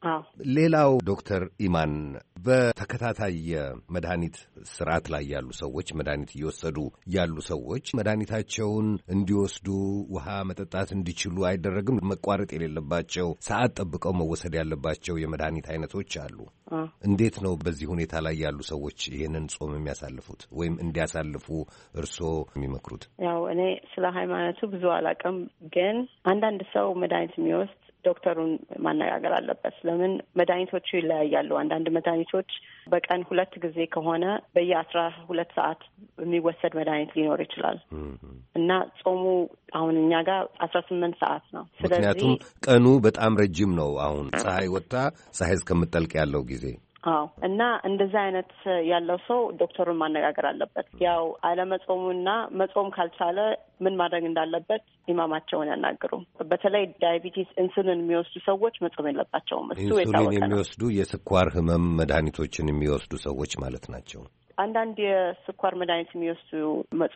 ሌላው ዶክተር ኢማን በተከታታይ የመድኃኒት ስርዓት ላይ ያሉ ሰዎች፣ መድኃኒት እየወሰዱ ያሉ ሰዎች መድኃኒታቸውን እንዲወስዱ ውሃ መጠጣት እንዲችሉ አይደረግም? መቋረጥ የሌለባቸው ሰዓት ጠብቀው መወሰድ ያለባቸው የመድኃኒት አይነቶች አሉ። እንዴት ነው በዚህ ሁኔታ ላይ ያሉ ሰዎች ይህንን ጾም የሚያሳልፉት ወይም እንዲያሳልፉ እርስዎ የሚመክሩት? ያው እኔ ስለ ሃይማኖቱ ብዙ አላውቅም፣ ግን አንዳንድ ሰው መድኃኒት የሚወስድ ዶክተሩን ማነጋገር አለበት። ለምን መድኃኒቶቹ ይለያያሉ። አንዳንድ መድኃኒቶች በቀን 2 ጊዜ ከሆነ በየ12 ሰዓት የሚወሰድ መድኃኒት ሊኖር ይችላል እና ጾሙ አሁን እኛ ጋር 18 ሰዓት ነው። ምክንያቱም ቀኑ በጣም ረጅም ነው። አሁን ፀሐይ ወጥታ ፀሐይ እስከምትጠልቅ ያለው ጊዜ እና እንደዚህ አይነት ያለው ሰው ዶክተሩን ማነጋገር አለበት። ያው አለመጾሙና መጾም ካልቻለ ምን ማድረግ እንዳለበት ኢማማቸውን ያናግሩ። በተለይ ዳያቢቲስ ኢንሱሊን የሚወስዱ ሰዎች መጾም የለባቸውም። እሱ ኢንሱሊን የሚወስዱ የስኳር ህመም መድኃኒቶችን የሚወስዱ ሰዎች ማለት ናቸው። አንዳንድ የስኳር መድኃኒት የሚወስዱ መጾም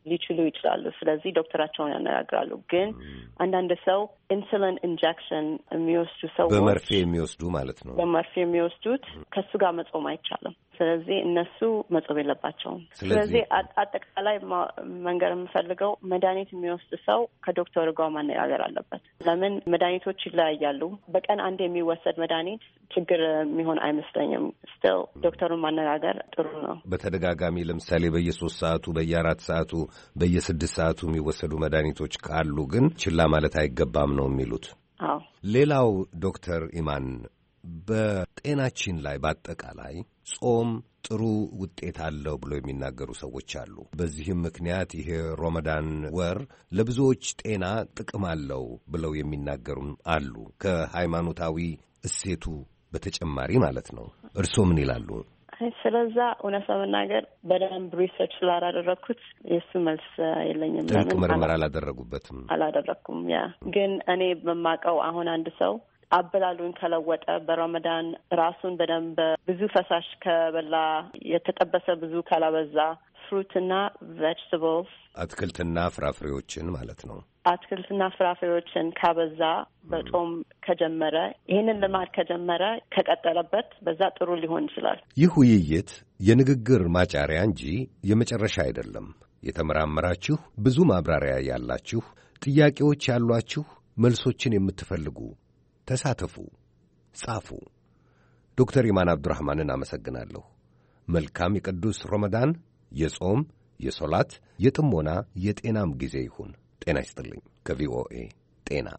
ሊችሉ ይችላሉ። ስለዚህ ዶክተራቸውን ያነጋግራሉ። ግን አንዳንድ ሰው ኢንሱሊን ኢንጀክሽን የሚወስዱ ሰዎች በመርፌ የሚወስዱ ማለት ነው። በመርፌ የሚወስዱት ከሱ ጋር መጾም አይቻልም። ስለዚህ እነሱ መጾም የለባቸውም። ስለዚህ አጠቃላይ መንገር የምፈልገው መድኃኒት የሚወስድ ሰው ከዶክተር ጋር ማነጋገር አለበት። ለምን መድኃኒቶች ይለያያሉ። በቀን አንድ የሚወሰድ መድኃኒት ችግር የሚሆን አይመስለኝም። ስቲል ዶክተሩን ማነጋገር ጥሩ ነው። በተደጋጋሚ ለምሳሌ በየ3 ሰዓቱ፣ በየ4 ሰዓቱ፣ በየ6 ሰዓቱ የሚወሰዱ መድኃኒቶች ካሉ ግን ችላ ማለት አይገባም ነው የሚሉት። አዎ። ሌላው ዶክተር ኢማን በጤናችን ላይ በአጠቃላይ ጾም ጥሩ ውጤት አለው ብሎ የሚናገሩ ሰዎች አሉ። በዚህም ምክንያት ይሄ ረመዳን ወር ለብዙዎች ጤና ጥቅም አለው ብለው የሚናገሩም አሉ። ከሃይማኖታዊ እሴቱ በተጨማሪ ማለት ነው። እርስዎ ምን ይላሉ? ስለዛ እውነት ለመናገር በደንብ ሪሰርች ስላላደረግኩት የእሱ መልስ የለኝም። ጥልቅ ምርመራ አላደረግኩም። ያ ግን እኔ በማውቀው አሁን አንድ ሰው አበላሉን ከለወጠ በረመዳን ራሱን በደንብ ብዙ ፈሳሽ ከበላ፣ የተጠበሰ ብዙ ካላበዛ፣ ፍሩትና ቬጅታብልስ አትክልትና ፍራፍሬዎችን ማለት ነው። አትክልትና ፍራፍሬዎችን ካበዛ በጾም ከጀመረ ይህንን ልማድ ከጀመረ ከቀጠለበት በዛ ጥሩ ሊሆን ይችላል። ይህ ውይይት የንግግር ማጫሪያ እንጂ የመጨረሻ አይደለም። የተመራመራችሁ ብዙ ማብራሪያ ያላችሁ ጥያቄዎች ያሏችሁ መልሶችን የምትፈልጉ ተሳተፉ፣ ጻፉ። ዶክተር ኢማን አብዱራህማንን አመሰግናለሁ። መልካም የቅዱስ ረመዳን የጾም፣ የሶላት፣ የጥሞና፣ የጤናም ጊዜ ይሁን። ጤና ይስጥልኝ። ከቪኦኤ ጤና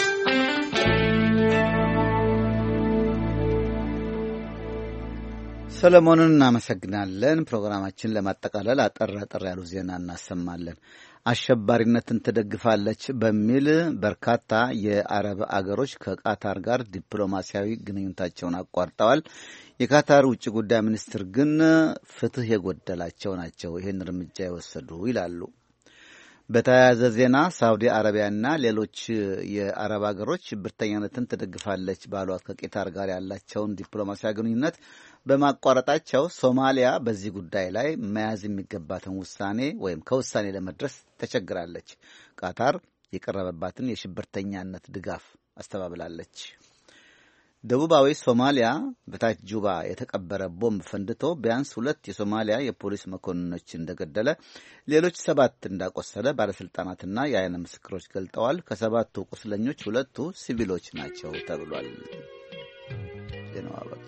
ሰለሞንን እናመሰግናለን። ፕሮግራማችን ለማጠቃለል አጠር ያሉ ዜና እናሰማለን። አሸባሪነትን ትደግፋለች በሚል በርካታ የአረብ አገሮች ከቃታር ጋር ዲፕሎማሲያዊ ግንኙነታቸውን አቋርጠዋል። የካታር ውጭ ጉዳይ ሚኒስትር ግን ፍትህ የጎደላቸው ናቸው ይህን እርምጃ የወሰዱ ይላሉ። በተያያዘ ዜና ሳውዲ አረቢያና ሌሎች የአረብ አገሮች ሽብርተኛነትን ትደግፋለች ባሏት ከቃታር ጋር ያላቸውን ዲፕሎማሲያዊ ግንኙነት በማቋረጣቸው ሶማሊያ በዚህ ጉዳይ ላይ መያዝ የሚገባትን ውሳኔ ወይም ከውሳኔ ለመድረስ ተቸግራለች። ቃታር የቀረበባትን የሽብርተኛነት ድጋፍ አስተባብላለች። ደቡባዊ ሶማሊያ በታች ጁባ የተቀበረ ቦምብ ፈንድቶ ቢያንስ 2 የሶማሊያ የፖሊስ መኮንኖች እንደገደለ፣ ሌሎች 7 እንዳቆሰለ ባለስልጣናትና የዓይን ምስክሮች ገልጠዋል። ከ7ቱ ቁስለኞች 2ቱ ሲቪሎች ናቸው ተብሏል። ዜናው አበቃ።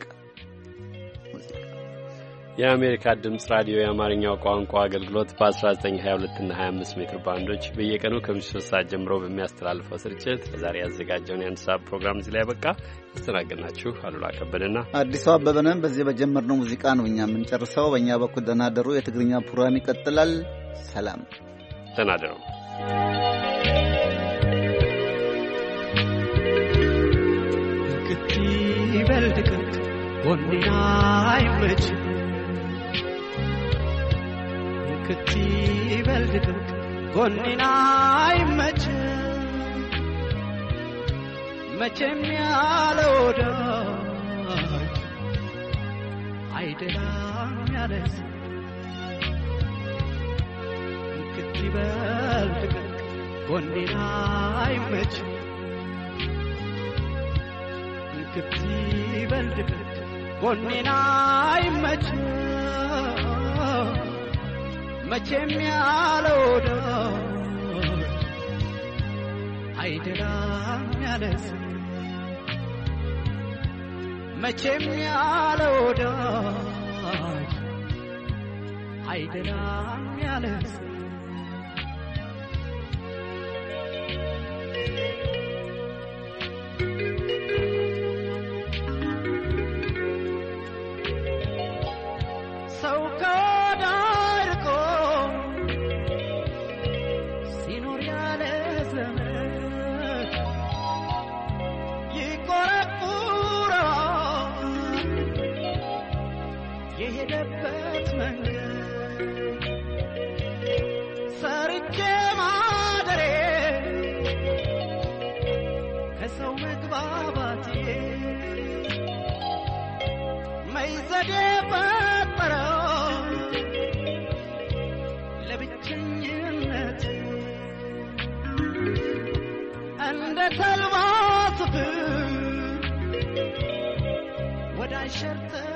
የአሜሪካ ድምፅ ራዲዮ የአማርኛው ቋንቋ አገልግሎት በ1922 እና 25 ሜትር ባንዶች በየቀኑ ከምሽቱ 3 ሰዓት ጀምሮ በሚያስተላልፈው ስርጭት ዛሬ ያዘጋጀውን የአንድ ሰዓት ፕሮግራም እዚህ ላይ ያበቃ። ያስተናገድናችሁ አሉላ ከበደና አዲሱ አበበነን። በዚህ በጀመርነው ሙዚቃ ነው እኛ የምንጨርሰው። በእኛ በኩል ደህና ደሩ። የትግርኛ ፕሮግራም ይቀጥላል። ሰላም፣ ደህና ደሩ። ክትበልድቅቅ ጎንና አይመች ክትበልድቅቅ ጎንና አይመች መቼም ያለ ወዳጅ አይደላም ያለስ ክትበልድቅቅ ጎንና አይመች ክትበልድቅቅ ጎንና አይመች መቼም ያለ ወዳጅ አይደላም ያለስ መቼም ያለ ወዳጅ አይደላም ያለስ ሰው ከዳርቆ ሲኖር ያለ ዘመን ይቆረቁራል የሄደበት መንገድ ሰርቼ ማደሬ ከሰው መግባባቴ መይዘዴ ፈጠረው ለብቸኝነት ተልባ ስፍር ወዳይ ሸርተ